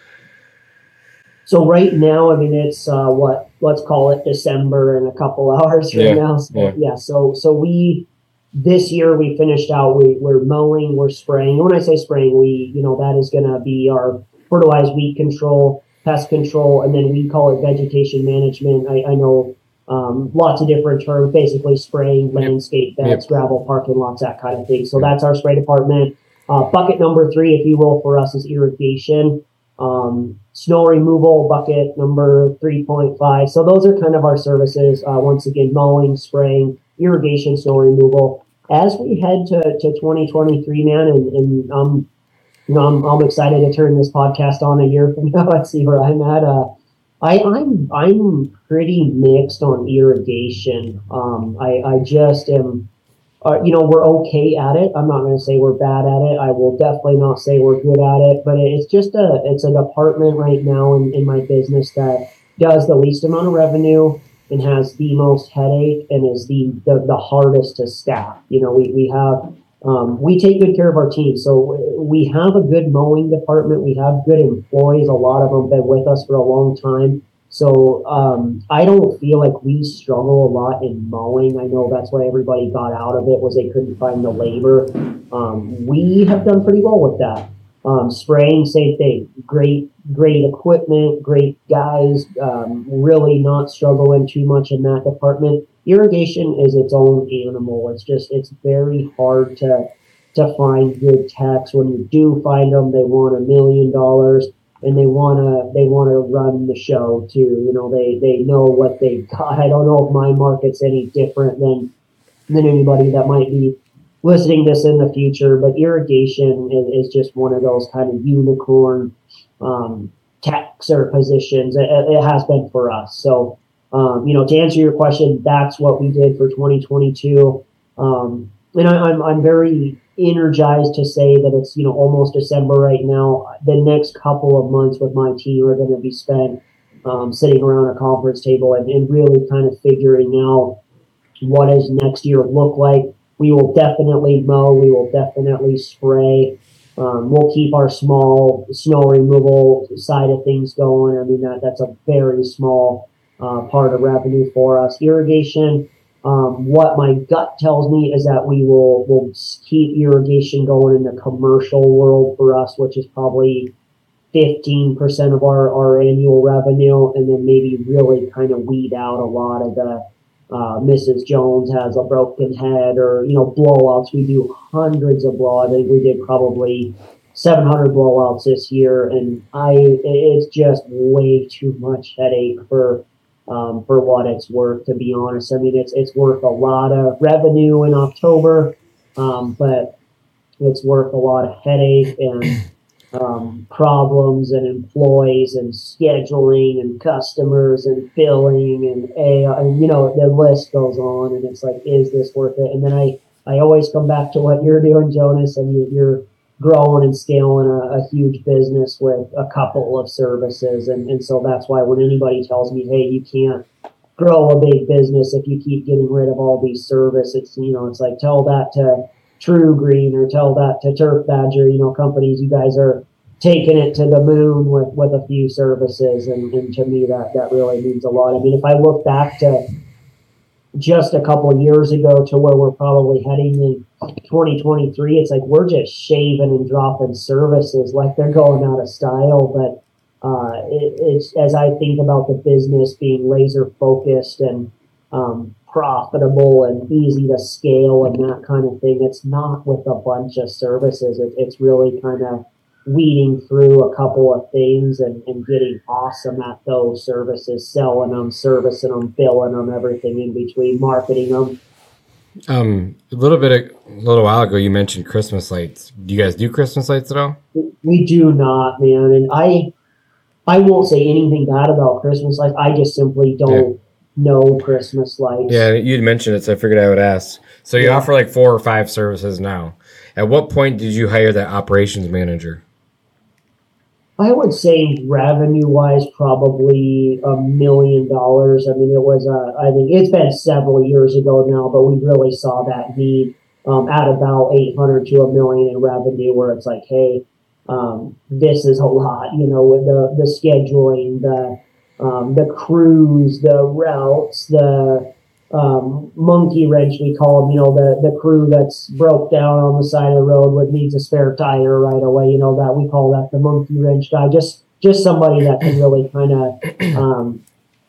So right now, I mean, it's uh, what, let's call it December in a couple hours right yeah, now. So, yeah. yeah. So, so we, this year we finished out, we, we're mowing, we're spraying. And when I say spraying, we, you know, that is going to be our fertilized weed control, pest control, and then we call it vegetation management. I, I know um, lots of different terms, basically spraying landscape beds, yep. gravel parking lots, that kind of thing. So that's our spray department. Uh, bucket number three, if you will, for us is irrigation. Um, snow removal, bucket number three point five. So those are kind of our services. Uh, once again, mowing, spraying, irrigation, snow removal. As we head to, to twenty twenty-three, man, and, and um, you know, I'm, I'm excited to turn this podcast on a year from now and see where I'm at. Uh, I, I'm I'm pretty mixed on irrigation. Um, I, I just am, uh, you know, we're okay at it. I'm not going to say we're bad at it. I will definitely not say we're good at it. But it's just a it's a department right now in, in my business that does the least amount of revenue and has the most headache and is the the, the hardest to staff. You know, we we have. Um, we take good care of our team. So we have a good mowing department. We have good employees. A lot of them have been with us for a long time. So um, I don't feel like we struggle a lot in mowing. I know that's why everybody got out of it, was they couldn't find the labor. Um, we have done pretty well with that. Um, spraying, same thing. Great, great equipment, great guys. Um, really not struggling too much in that department. Irrigation is its own animal. It's just, it's very hard to to find good techs. When you do find them, they want a million dollars and they want to they want to run the show too. You know, they they know what they got. I don't know if my market's any different than than anybody that might be listening to this in the future, but irrigation is, is just one of those kind of unicorn um, techs or positions. It, it has been for us. So. Um, you know, to answer your question, that's what we did for twenty twenty-two. Um, and I, I'm I'm very energized to say that it's, you know, almost December right now. The next couple of months with my team are going to be spent um, sitting around a conference table and, and really kind of figuring out what does next year look like. We will definitely mow. We will definitely spray. Um, we'll keep our small snow removal side of things going. I mean, that that's a very small Uh, part of revenue for us. Irrigation, Um, what my gut tells me is that we will will keep irrigation going in the commercial world for us, which is probably fifteen percent of our, our annual revenue, and then maybe really kind of weed out a lot of the uh, Missus Jones has a broken head, or, you know, blowouts. We do hundreds of blowouts. I think we did probably seven hundred blowouts this year, and I it's just way too much headache for um, for what it's worth, to be honest. I mean, it's it's worth a lot of revenue in October, um, but it's worth a lot of headache and um, problems and employees and scheduling and customers and billing and a and you know the list goes on, and it's like, is this worth it? And then I I always come back to what you're doing, Jonas, and you, you're growing and scaling a, a huge business with a couple of services, and and so that's why when anybody tells me, hey, you can't grow a big business if you keep getting rid of all these services, it's, you know, it's like, tell that to True Green or tell that to Turf Badger, you know, companies. You guys are taking it to the moon with, with a few services. And, and to me, that, that really means a lot. I mean, if I look back to just a couple of years ago to where we're probably heading in twenty twenty-three, it's like we're just shaving and dropping services like they're going out of style. But uh, it, it's, as I think about the business being laser focused and um, profitable and easy to scale and that kind of thing, it's not with a bunch of services. It, it's really kind of weeding through a couple of things and, and getting awesome at those services, selling them, servicing them, billing them, everything in between, marketing them. Um, a little bit, a little while ago, you mentioned Christmas lights. Do you guys do Christmas lights at all? We do not, man. And I, I won't say anything bad about Christmas lights. I just simply don't. Yeah. No Christmas lights. Yeah, you'd mentioned it, so I figured I would ask. So you yeah. offer like four or five services now. At what point did you hire that operations manager? I would say revenue-wise, probably a million dollars. I mean, it was, uh, I think it's been several years ago now, but we really saw that need um, at about eight hundred to a million in revenue, where it's like, hey, um, this is a lot, you know, with the, the scheduling, the Um, the crews, the routes, the um, monkey wrench, we call them, you know, the, the crew that's broke down on the side of the road with needs a spare tire right away, you know, that we call that the monkey wrench guy. Just just somebody that can really kind of um,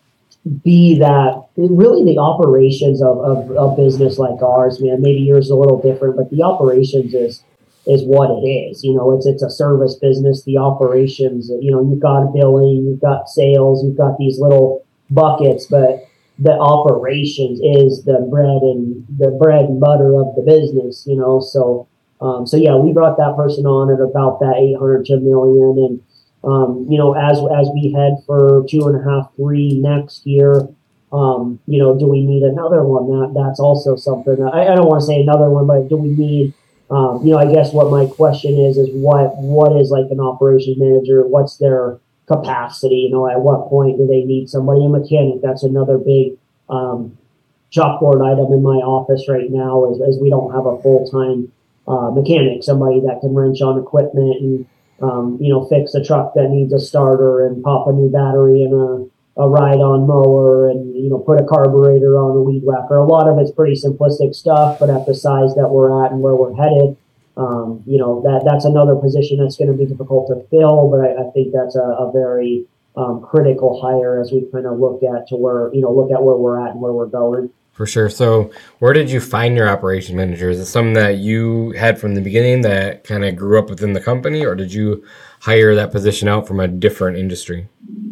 be that, really the operations of, of a business like ours, man. Maybe yours is a little different, but the operations is is what it is. You know, it's it's a service business. The operations, you know, you've got billing, you've got sales, you've got these little buckets, but the operations is the bread and the bread and butter of the business, you know. So um, so yeah, we brought that person on at about that eight hundred to a million. And um, you know, as as we head for two and a half, three next year, um, you know, do we need another one? That that's also something. I, I don't want to say another one, but do we need Um, you know, I guess what my question is, is what, what is like an operations manager? What's their capacity? You know, at what point do they need somebody? A mechanic, that's another big um, chalkboard item in my office right now, is, is we don't have a full-time uh, mechanic, somebody that can wrench on equipment and, um, you know, fix a truck that needs a starter and pop a new battery in a, a ride-on mower and, you know, put a carburetor on a weed whacker. A lot of it's pretty simplistic stuff, but at the size that we're at and where we're headed, um, you know, that that's another position that's going to be difficult to fill, but I, I think that's a, a very um, critical hire as we kind of look at to where, you know, look at where we're at and where we're going. For sure. So where did you find your operations manager? Is it something that you had from the beginning that kind of grew up within the company, or did you hire that position out from a different industry?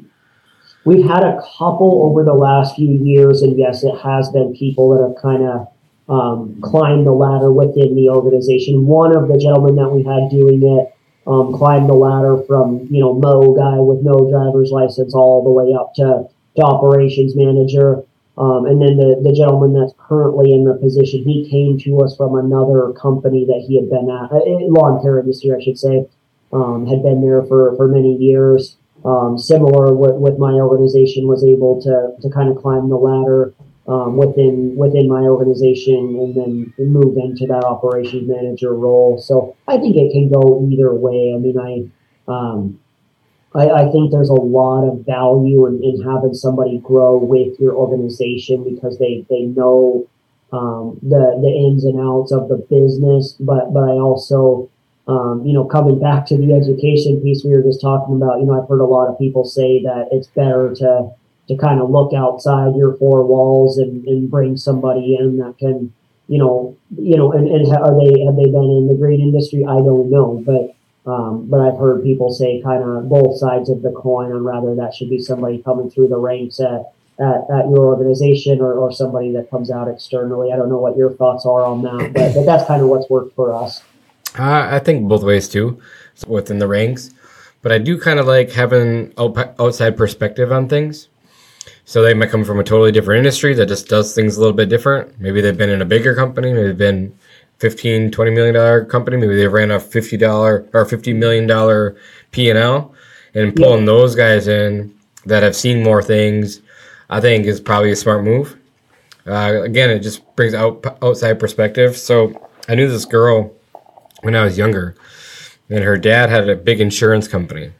We've had a couple over the last few years, and yes, it has been people that have kind of um, climbed the ladder within the organization. One of the gentlemen that we had doing it um, climbed the ladder from, you know, Mo guy with no driver's license all the way up to, to operations manager. Um, and then the, the gentleman that's currently in the position, he came to us from another company that he had been at, uh, lawn care industry, I should say, um, had been there for, for many years. Um, similar with, with my organization, was able to, to kind of climb the ladder um, within within my organization and then move into that operations manager role. So I think it can go either way. I mean, I um, I, I think there's a lot of value in, in having somebody grow with your organization because they, they know um, the the ins and outs of the business. But but I also, um, you know, coming back to the education piece we were just talking about, you know, I've heard a lot of people say that it's better to to kind of look outside your four walls and, and bring somebody in that can, you know, you know, and, and are they have they been in the green industry? I don't know, but Um, but I've heard people say kind of both sides of the coin on rather that should be somebody coming through the ranks at, at, at your organization or, or somebody that comes out externally. I don't know what your thoughts are on that, but, but that's kind of what's worked for us. Uh, I think both ways too, within the ranks. But I do kind of like having outside perspective on things. So they might come from a totally different industry that just does things a little bit different. Maybe they've been in a bigger company. Maybe they've been fifteen, twenty million dollar company. Maybe they ran a fifty dollar or fifty million dollar P and L, and pulling yeah. those guys in that have seen more things, I think is probably a smart move. Uh, again, it just brings out outside perspective. So I knew this girl when I was younger, and her dad had a big insurance company.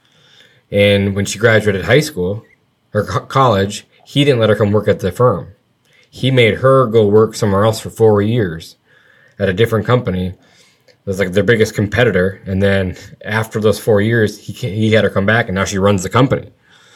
And when she graduated high school or co- college, he didn't let her come work at the firm. He made her go work somewhere else for four years. At a different company. It was like their biggest competitor. And then after those four years, he he had her come back, and now she runs the company.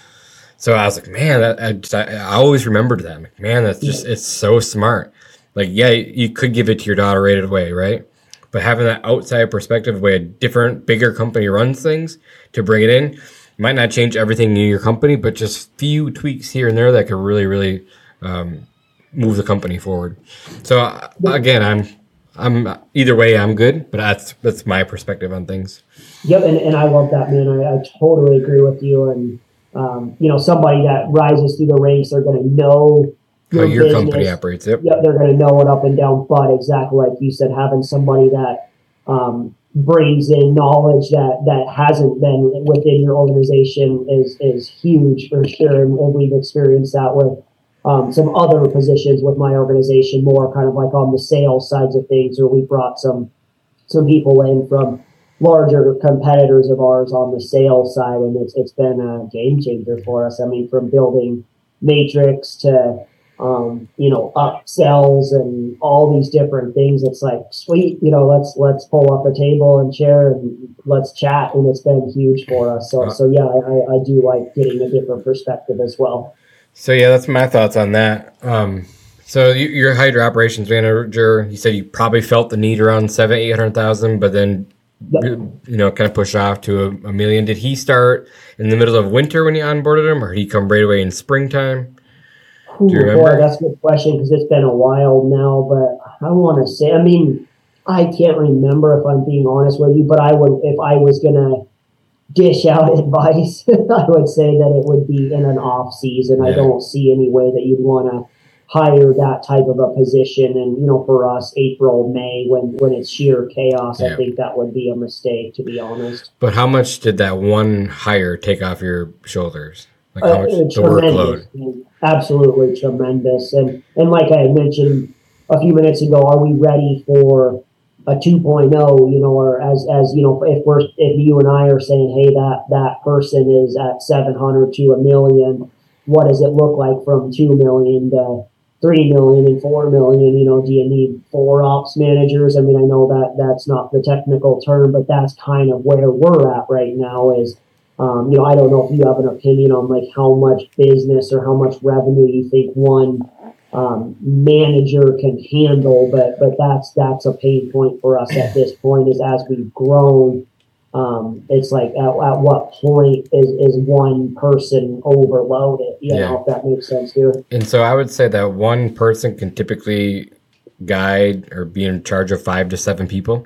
So I was like, man, that, I, just, I, I always remembered that. Like, man, that's just, it's so smart. Like, yeah, you could give it to your daughter right away, right? But having that outside perspective, the way a different, bigger company runs things to bring it in, might not change everything in your company, but just few tweaks here and there that could really, really um, move the company forward. So uh, again, I'm, I'm either way, I'm good, but that's that's my perspective on things. Yep, and, and I love that, man. I, I totally agree with you. And um, you know, somebody that rises through the ranks, they're going to know your, how your business. company operates. Yep. Yep, they're going to know it up and down. But exactly like you said, having somebody that um, brings in knowledge that that hasn't been within your organization is is huge for sure, and, and we've experienced that with. Um, some other positions with my organization, more kind of like on the sales sides of things, or we brought some some people in from larger competitors of ours on the sales side, and it's it's been a game changer for us. I mean, from building Matrix to um, you know upsells and all these different things. It's like sweet, you know, let's let's pull up a table and chair and let's chat, and it's been huge for us. So so yeah, I, I do like getting a different perspective as well. So yeah, that's my thoughts on that. Um, so you, you're a hydro operations manager. You said you probably felt the need around seven, eight hundred thousand, but then yep. you know kind of pushed off to a, a million. Did he start in the middle of winter when you onboarded him, or did he come right away in springtime? Ooh, Do you remember? Boy, that's a good question because it's been a while now. But I want to say, I mean, I can't remember if I'm being honest with you. But I would, if I was gonna dish out advice, I would say that it would be in an off season. Yeah. I don't see any way that you'd want to hire that type of a position. And, you know, for us, April, May, when, when it's sheer chaos, yeah. I think that would be a mistake, to be honest. But how much did that one hire take off your shoulders? Like how much uh, the workload? Absolutely tremendous. And, and like I mentioned a few minutes ago, are we ready for a two point oh, you know, or as, as, you know, if we're, if you and I are saying, hey, that, that person is at seven hundred to a million, what does it look like from two million to three million and four million? You know, do you need four ops managers? I mean, I know that that's not the technical term, but that's kind of where we're at right now is, um, you know, I don't know if you have an opinion on like how much business or how much revenue you think one Um, manager can handle, but but that's that's a pain point for us at this point. Is as we've grown, um, it's like at, at what point is is one person overloaded? You yeah. know, if that makes sense here. And so I would say that one person can typically guide or be in charge of five to seven people.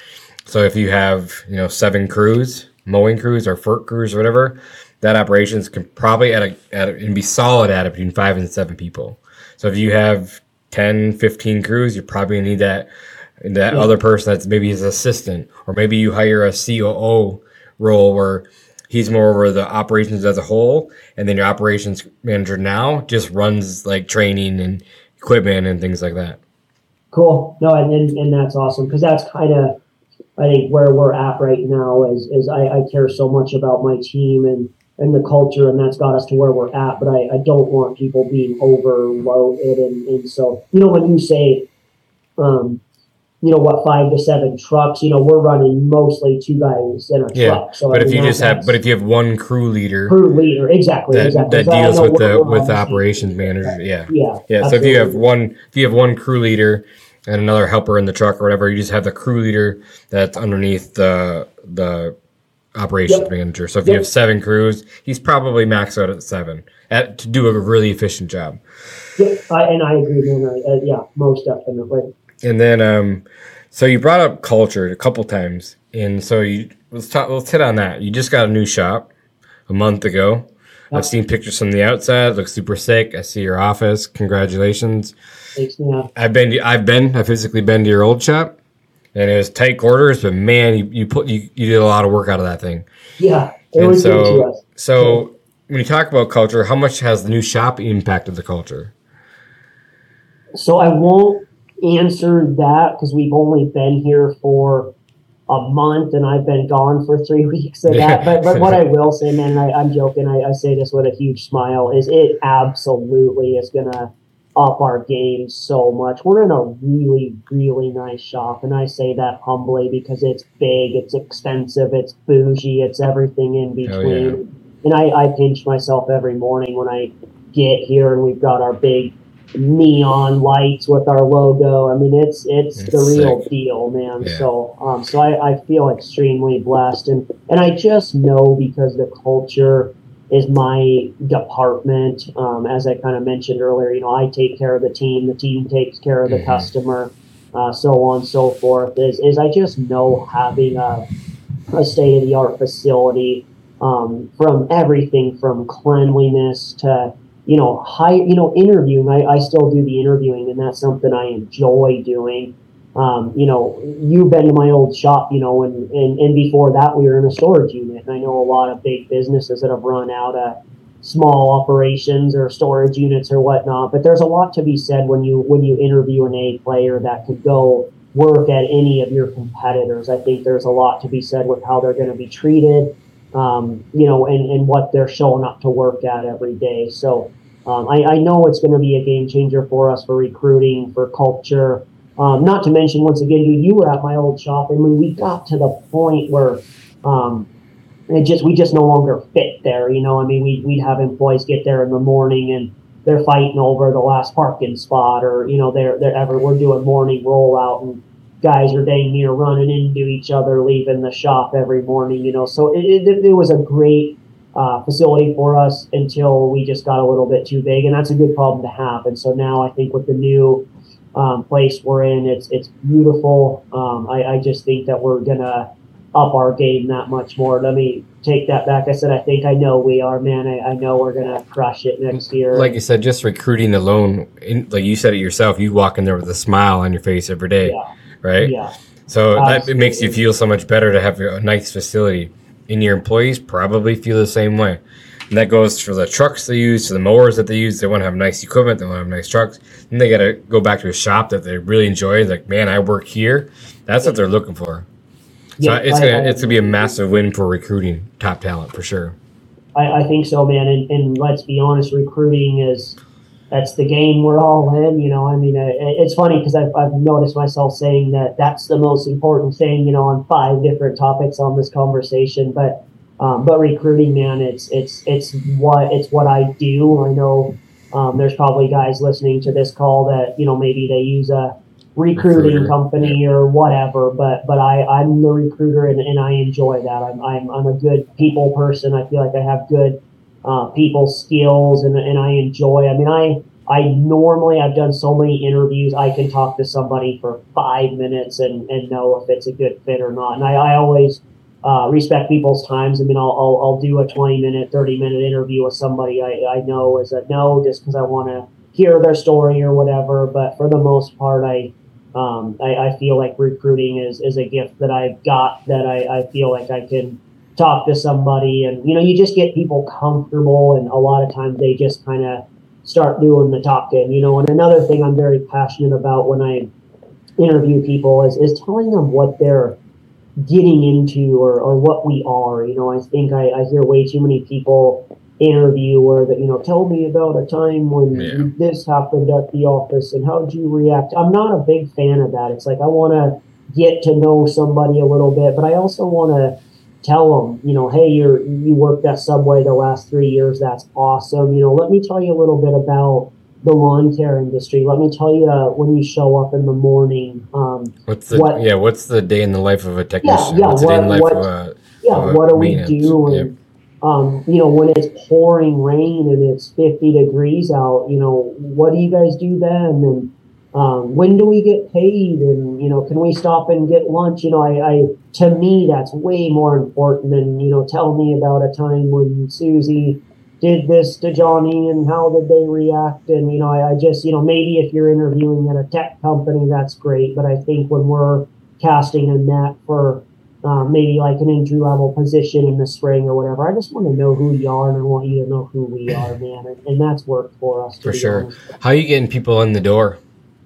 So if you have you know seven crews, mowing crews or F E R C crews or whatever, that operations can probably at a, at a, and be solid at it between five and seven people. So if you have ten, fifteen crews, you're probably going to need that that yeah. other person that's maybe his assistant. Or maybe you hire a C O O role where he's more over the operations as a whole, and then your operations manager now just runs like training and equipment and things like that. Cool. No, and and, and that's awesome because that's kind of I think where we're at right now is, is I, I care so much about my team and, and the culture, and that's got us to where we're at. But I, I don't want people being overloaded. And, and so, you know, when you say, um, you know, what, five to seven trucks, you know, we're running mostly two guys in a Yeah, truck. So but I if mean, you that- just have, that's but if you have one crew leader crew leader, exactly, that, exactly. that So I deals know with we're- the we're with on the same operations page. manager, yeah, Yeah, yeah. So if you have absolutely. one, if you have one crew leader and another helper in the truck or whatever, you just have the crew leader that's underneath the the operations Yep. manager. So if you Yep. have seven crews, he's probably maxed out at seven at, to do a really efficient job. Yeah, I, and I agree, man. I, uh, yeah, most definitely. And then, um, so you brought up culture a couple times, and so you let's talk. Let's hit on that. You just got a new shop a month ago. Yep. I've seen pictures from the outside. It looks super sick. I see your office. Congratulations. Thanks, man. I've been. To, I've been. I've physically been to your old shop, and it was tight quarters. But man, you, you put you, you did a lot of work out of that thing. Yeah, it And was good to so, us. so when you talk about culture, how much has the new shop impacted the culture? So I won't answer that because we've only been here for a month and I've been gone for three weeks of that. But but what I will say, man, and I, I'm joking, I, I say this with a huge smile, is it absolutely is gonna up our game so much. We're in a really, really nice shop, and I say that humbly because it's big, it's expensive, it's bougie, it's everything in Oh, between. yeah. And I, I pinch myself every morning when I get here and we've got our big neon lights with our logo. I mean, it's it's, It's the real sick. deal, man. Yeah. So um, so I, I feel extremely blessed, and and I just know because the culture is my department. Um, as I kind of mentioned earlier, you know, I take care of the team, the team takes care of the Mhm. customer, uh, so on and so forth. Is is I just know having a a state of the art facility, um, from everything from cleanliness to you know high you know interviewing. I, I still do the interviewing, and that's something I enjoy doing. Um, you know, you've been to my old shop, you know, and, and and before that we were in a storage unit. And I know a lot of big businesses that have run out of small operations or storage units or whatnot. But there's a lot to be said when you when you interview an A player that could go work at any of your competitors. I think there's a lot to be said with how they're going to be treated, um, you know, and, and what they're showing up to work at every day. So um, I, I know it's going to be a game changer for us for recruiting, for culture. Um, not to mention, once again, dude, you were at my old shop, and when we got to the point where um, it just we just no longer fit there, you know. I mean, we we'd have employees get there in the morning and they're fighting over the last parking spot, or you know, they're they're ever we're doing morning rollout and guys are dang near running into each other leaving the shop every morning, you know. So it it, it was a great uh, facility for us until we just got a little bit too big, and that's a good problem to have. And so now I think with the new um, place we're in, it's it's beautiful. Um, I, I just think that we're gonna up our game that much more. Let me take that back. I said I think I know we are, man. I, I know we're gonna crush it next year. Like you said, just recruiting alone, in, like you said it yourself, you walk in there with a smile on your face every day, Yeah. right? Yeah. So that it Absolutely. makes you feel so much better to have a nice facility. And your employees probably feel the same way. And that goes for the trucks they use, for the mowers that they use. They want to have nice equipment. They want to have nice trucks. And they got to go back to a shop that they really enjoy. Like, man, I work here. That's what they're looking for. So Yeah, it's I- gonna I- it's gonna be a massive win for recruiting top talent for sure. I, I think so, man. And, and let's be honest, recruiting is that's the game we're all in. You know, I mean, uh, it's funny because I've, I've noticed myself saying that that's the most important thing, you know, on five different topics on this conversation. But um, but recruiting, man, it's it's it's what it's what I do. I know um, there's probably guys listening to this call that you know maybe they use a recruiting Recruiter, company or whatever, but but I I'm the recruiter and, and I enjoy that. I'm I'm I'm a good people person. I feel like I have good uh, people skills and and I enjoy. I mean I I normally I've done so many interviews. I can talk to somebody for five minutes and and know if it's a good fit or not. And I I always uh, respect people's times. I mean I'll, I'll I'll do a twenty minute, thirty minute interview with somebody I I know is a no just because I want to hear their story or whatever. But for the most part, I Um, I, I feel like recruiting is, is a gift that I've got that I, I feel like I can talk to somebody and, you know, you just get people comfortable and a lot of times they just kind of start doing the talking, you know. And another thing I'm very passionate about when I interview people is, is telling them what their getting into or, or what we are. You know, I think I, I hear way too many people interview where that, you know, tell me about a time when Yeah. this happened at the office and how did you react? I'm not a big fan of that. It's like I want to get to know somebody a little bit, but I also want to tell them, you know, hey, you're you worked at Subway the last three years. That's awesome. You know, let me tell you a little bit about the lawn care industry. Let me tell you uh, when you show up in the morning. Um, What's the what, yeah? What's the day in the life of a technician? Yeah, yeah. What's the day in the life What, of what, a yeah, of a what do we maintenance? do? Yep. And, um, you know, when it's pouring rain and it's fifty degrees out, you know, what do you guys do then? And um, when do we get paid? And, you know, can we stop and get lunch? You know, I, I, to me, that's way more important than, you know, tell me about a time when Susie did this to Johnny and how did they react? And, you know, I, I just, you know, maybe if you're interviewing at a tech company, that's great. But I think when we're casting a net for uh, maybe like an entry level position in the spring or whatever, I just want to know who you are and I want you to know who we are, man. And, and that's worked for us. For sure. Honest. How are you getting people in the door?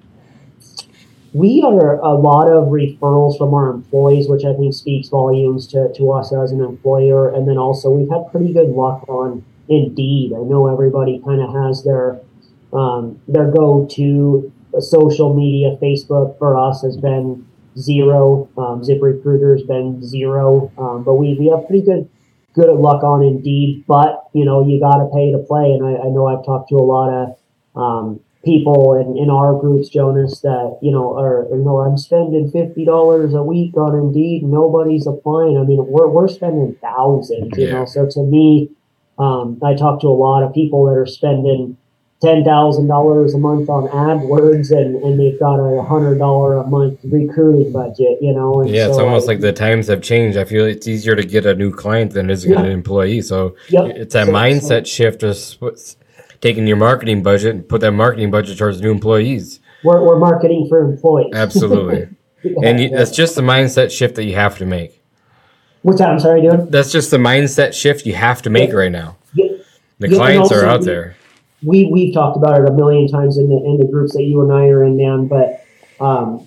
We are a lot of referrals from our employees, which I think speaks volumes to, to us as an employer. And then also we've had pretty good luck on Indeed. I know everybody kind of has their um, their go-to social media. Facebook for us has been zero. Um, ZipRecruiter's been zero. Um, but we, we have pretty good good luck on Indeed. But, you know, you got to pay to play. And I, I know I've talked to a lot of um, people in, in our groups, Jonas, that, you know, are, you know, I'm spending fifty dollars a week on Indeed. Nobody's applying. I mean, we're, we're spending thousands, you yeah. know. So to me, um, I talk to a lot of people that are spending ten thousand dollars a month on AdWords and, and they've got a one hundred dollars a month recruiting budget, you know. And yeah, so it's almost I, like the times have changed. I feel it's easier to get a new client than it is to get yeah. an employee. So yep. it's that so, mindset so. shift of taking your marketing budget and put that marketing budget towards new employees. We're, we're marketing for employees. Absolutely. yeah, and you, yeah. that's just the mindset shift that you have to make. What's that? I'm sorry, dude? That's just the mindset shift you have to make yeah. right now. Yeah. The yeah, clients are out we, there. We, we've talked about it a million times in the, in the groups that you and I are in, man, but um,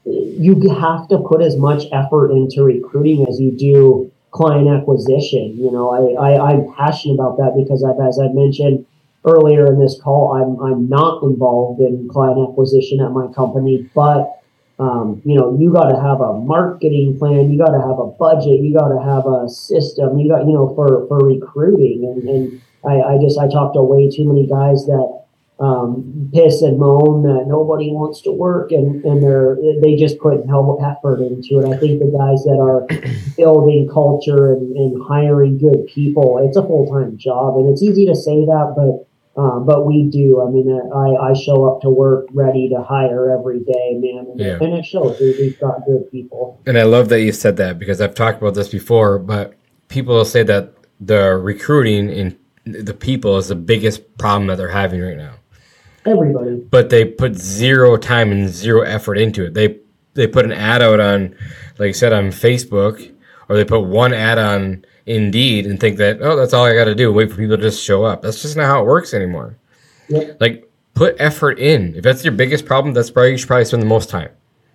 you have to put as much effort into recruiting as you do client acquisition. You know, I, I, I'm passionate about that because I've, as I mentioned earlier in this call, I'm I'm not involved in client acquisition at my company, but um, you know, you got to have a marketing plan, you got to have a budget, you got to have a system, you got, you know, for, for recruiting. And, and I, I just, I talked to way too many guys that um, piss and moan that nobody wants to work and, and they're, they just put no effort into it. I think the guys that are building culture and, and hiring good people, it's a full-time job and it's easy to say that, but Um, but we do. I mean, I, I show up to work ready to hire every day, man. And, yeah. and it shows. We, we've got good people. And I love that you said that because I've talked about this before, but people will say that the recruiting in the people is the biggest problem that they're having right now. Everybody. But they put zero time and zero effort into it. They they put an ad out on, like you said, on Facebook, or they put one ad on Indeed and think that, oh, that's all I got to do. Wait for people to just show up. That's just not how it works anymore. Yep. Like, put effort in. If that's your biggest problem, that's probably you should probably spend the most time.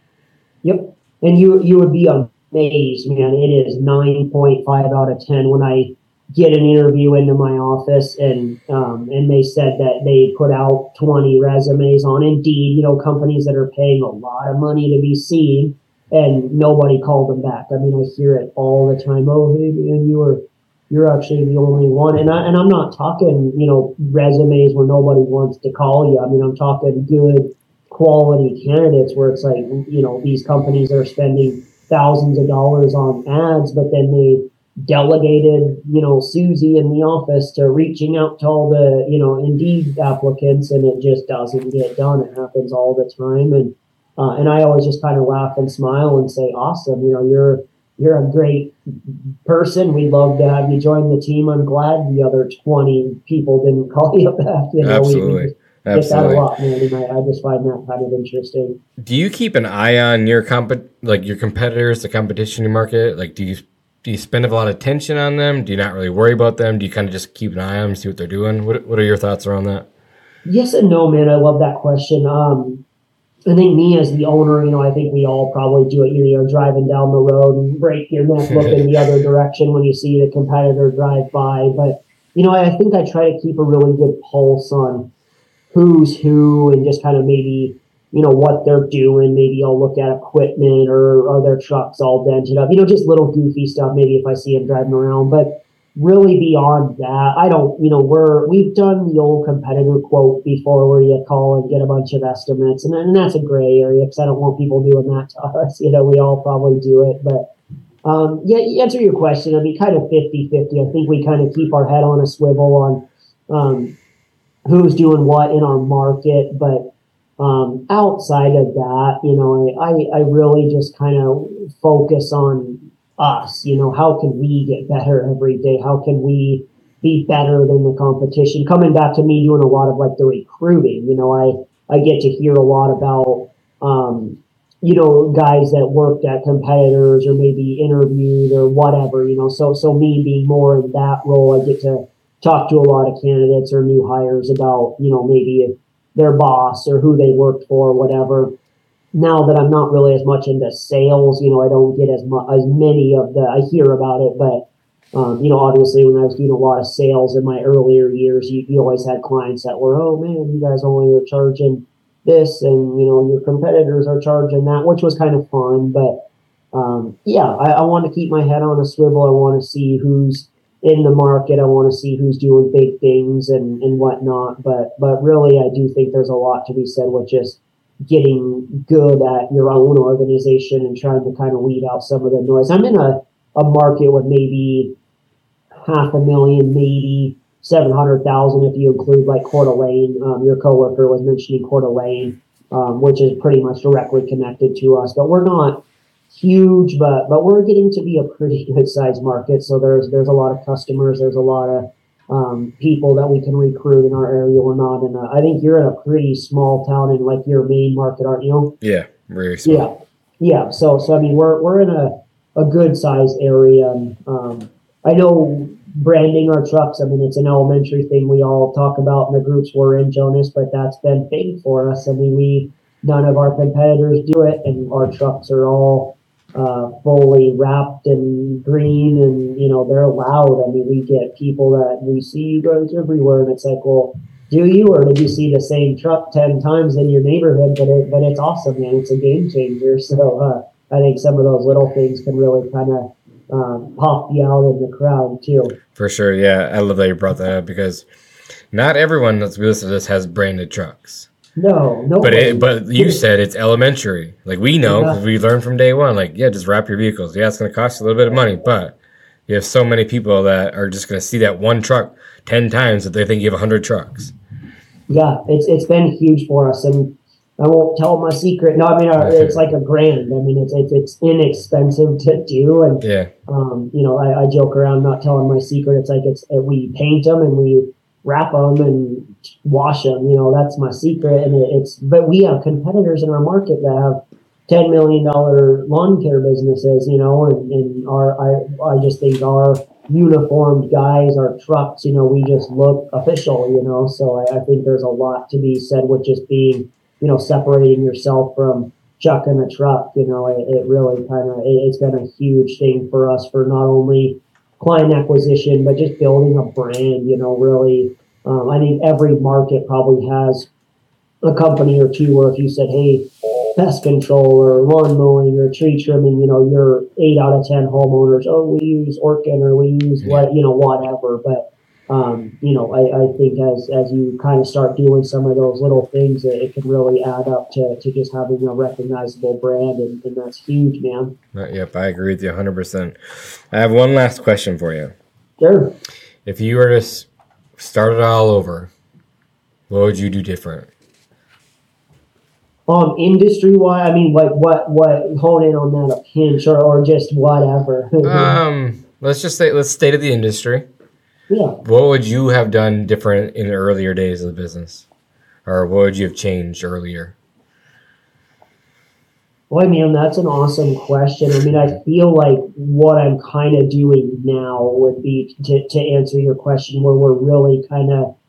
Yep. And you you would be amazed, man. It is nine point five out of ten when I get an interview into my office and um, and they said that they put out twenty resumes on Indeed, you know, companies that are paying a lot of money to be seen. And nobody called them back. I mean, I hear it all the time. Oh, hey, man, you were, you're actually the only one. And I and I'm not talking, you know, resumes where nobody wants to call you. I mean, I'm talking good quality candidates where it's like, you know, these companies are spending thousands of dollars on ads, but then they delegated, you know, Susie in the office to reaching out to all the, you know, Indeed applicants, and it just doesn't get done. It happens all the time, and. Uh, and I always just kind of laugh and smile and say, awesome, you know, you're you're a great person. We'd love to have you join the team. I'm glad the other twenty people didn't call you back. You know, Absolutely. We, we Absolutely. get that a lot, man, and I, I just find that kind of interesting. Do you keep an eye on your comp- like your competitors, the competition in your market? Like, do you do you spend a lot of attention on them? Do you not really worry about them? Do you kind of just keep an eye on them, see what they're doing? What What are your thoughts around that? Yes and no, man. I love that question. Um, I think me as the owner, you know, I think we all probably do it. You're driving down the road and break your neck looking the other direction when you see the competitor drive by. But, you know, I think I try to keep a really good pulse on who's who and just kind of maybe, you know, what they're doing. Maybe I'll look at equipment or are their trucks all dented up, you know, just little goofy stuff. Maybe if I see them driving around, but really beyond that, I don't, you know, we're, we've done the old competitor quote before where you call and get a bunch of estimates. And, and that's a gray area because I don't want people doing that to us. You know, we all probably do it, but um, yeah, answer your question. I mean, kind of fifty fifty. I think we kind of keep our head on a swivel on, um, who's doing what in our market. But um, outside of that, you know, I, I really just kind of focus on us, you know, how can we get better every day? How can we be better than the competition? Coming back to me doing a lot of like the recruiting, you know, I, I get to hear a lot about, um, you know, guys that worked at competitors or maybe interviewed or whatever, you know, so, so me being more in that role, I get to talk to a lot of candidates or new hires about, you know, maybe their boss or who they worked for, whatever. Now that I'm not really as much into sales, you know, I don't get as much as many of the, I hear about it, but, um, you know, obviously when I was doing a lot of sales in my earlier years, you, you always had clients that were, oh man, you guys only are charging this and, you know, your competitors are charging that, which was kind of fun. But, um, yeah, I, I want to keep my head on a swivel. I want to see who's in the market. I want to see who's doing big things and, and whatnot. But, but really, I do think there's a lot to be said with just getting good at your own organization and trying to kind of weed out some of the noise. I'm in a, a market with maybe half a million, maybe seven hundred thousand if you include like Coeur d'Alene. Um, your coworker was mentioning Coeur d'Alene, um, which is pretty much directly connected to us, but we're not huge, but, but we're getting to be a pretty good sized market. So there's, there's a lot of customers. There's a lot of, Um, people that we can recruit in our area. We're not in a, I think you're in a pretty small town in like your main market, aren't you? Yeah, very small. Yeah. Yeah. So, so I mean, we're, we're in a, a good sized area. And, um, I know branding our trucks, I mean, it's an elementary thing we all talk about in the groups we're in, Jonas, but that's been big for us. I mean, we, none of our competitors do it, and our trucks are all uh, fully wrapped in green, and you know they're loud. I mean, we get people that we see you guys everywhere, and it's like, well, do you, or did you see the same truck ten times in your neighborhood? But it, but it's awesome, man. It's a game changer. So uh, I think some of those little things can really kind of um, pop you out in the crowd too. For sure, yeah. I love that you brought that up because not everyone that's listening to this has branded trucks. No, no. But it, but you said it's elementary. Like we know, because we learned from day one. Like, yeah, just wrap your vehicles. Yeah, it's going to cost you a little bit of money, but you have so many people that are just going to see that one truck ten times that they think you have a hundred trucks. Yeah, it's it's been huge for us, and I won't tell my secret. No, I mean uh, it's like a grand. I mean it's it's, it's inexpensive to do, and yeah, um, you know I, I joke around not telling my secret. It's like it's we paint them and we wrap them and wash them. You know, that's my secret. And it's, but we have competitors in our market that have ten million dollars lawn care businesses, you know, and, and our, I, I just think our uniformed guys, our trucks, you know, we just look official, you know, so I, I think there's a lot to be said with just being, you know, separating yourself from chucking a truck. You know, it, it really kind of, it, it's been a huge thing for us for not only client acquisition, but just building a brand, you know, really. Um, I think every market probably has a company or two where if you said, hey, pest control or lawn mowing or tree trimming, you know, you're eight out of ten homeowners, oh, we use Orkin or we use what, you know, whatever. But, um, you know, I, I think as, as you kind of start doing some of those little things, it, it can really add up to, to just having a recognizable brand. And, and that's huge, man. Yep, I agree with you one hundred percent. I have one last question for you. Sure. If you were to start it all over, what would you do different? Um, industry wise, I mean, like what, what, hone in on that a pinch or, or just whatever. um, let's just say, let's state of the industry. Yeah. What would you have done different in the earlier days of the business? Or what would you have changed earlier? Well, I mean, that's an awesome question. I mean, I feel like what I'm kind of doing now would be to, to answer your question where we're really kind of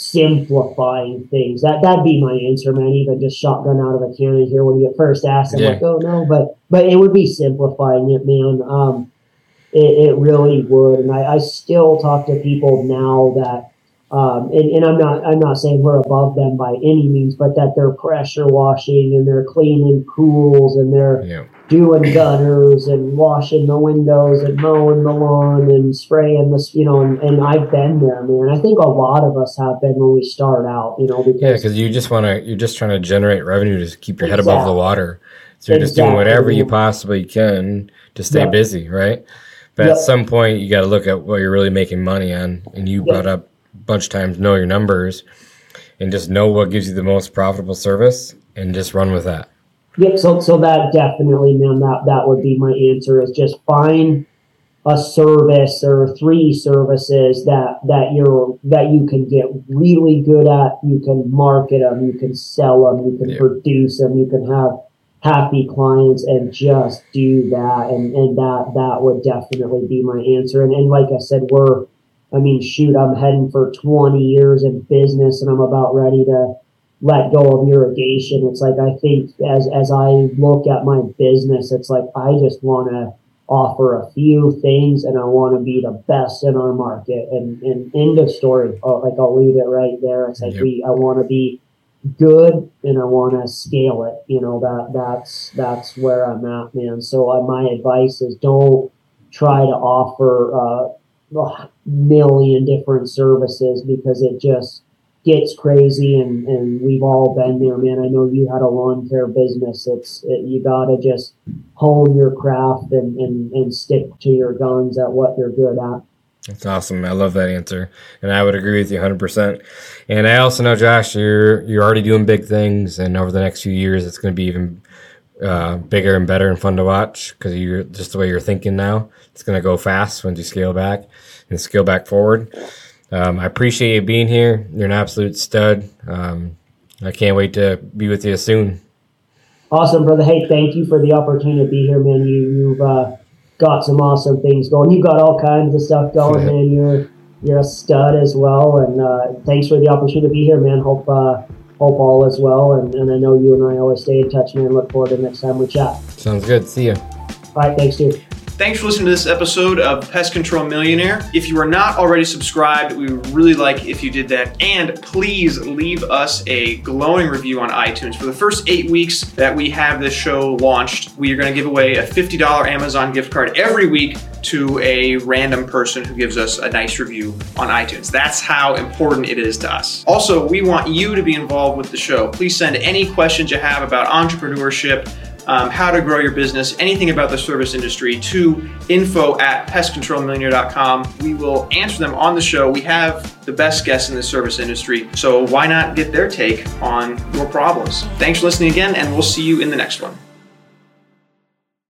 simplifying things. That that'd be my answer, man. Even just shotgun out of a cannon here when you get first asked, I'm yeah. like, oh no, but but it would be simplifying it, man. Um, it, it really would, and I, I still talk to people now that. Um, and, and I'm not I'm not saying we're above them by any means, but that they're pressure washing and they're cleaning pools and they're yeah. doing gutters and washing the windows and mowing the lawn and spraying this, you know, and, and I've been there, man. I think a lot of us have been when we start out, you know, because yeah, because you just want to you're just trying to generate revenue to keep your head exactly. above the water. So you're just exactly. doing whatever you possibly can to stay yep. busy, right? But yep. at some point, you got to look at what you're really making money on, and you yep. brought up. Bunch of times know your numbers and just know what gives you the most profitable service and just run with that. Yeah, so so that definitely, man, that, that would be my answer is just find a service or three services that that you're that you can get really good at. You can market them, you can sell them, you can yeah. produce them, you can have happy clients and just do that. And, and that that would definitely be my answer. And and like I said, we're I mean, shoot, I'm heading for twenty years in business and I'm about ready to let go of irrigation. It's like, I think as, as I look at my business, it's like, I just want to offer a few things and I want to be the best in our market and, and end of story. Like I'll leave it right there. It's like, yep. we, I want to be good and I want to scale it. You know, that that's, that's where I'm at, man. So uh, my advice is don't try to offer, uh, a million different services because it just gets crazy and, and we've all been there, man. I know you had a lawn care business. It's it, you got to just hone your craft and, and, and stick to your guns at what you're good at. That's awesome. I love that answer. And I would agree with you one hundred percent. And I also know, Josh, you're you're already doing big things. And over the next few years, it's going to be even uh, bigger and better and fun to watch because you're just the way you're thinking now. It's going to go fast once you scale back and scale back forward. Um, I appreciate you being here. You're an absolute stud. Um, I can't wait to be with you soon. Awesome, brother. Hey, thank you for the opportunity to be here, man. You, you've uh, got some awesome things going. You've got all kinds of stuff going, man. You're you're a stud as well. And uh, thanks for the opportunity to be here, man. Hope uh, hope all is well. And, and I know you and I always stay in touch, man. Look forward to the next time we chat. Sounds good. See you. All right, thanks, dude. Thanks for listening to this episode of Pest Control Millionaire. If you are not already subscribed, we would really like if you did that. And please leave us a glowing review on iTunes. For the first eight weeks that we have this show launched, we are going to give away a fifty dollars Amazon gift card every week to a random person who gives us a nice review on iTunes. That's how important it is to us. Also, we want you to be involved with the show. Please send any questions you have about entrepreneurship, Um, how to grow your business, anything about the service industry to info at pest control millionaire dot com. We will answer them on the show. We have the best guests in the service industry, so why not get their take on your problems? Thanks for listening again, and we'll see you in the next one.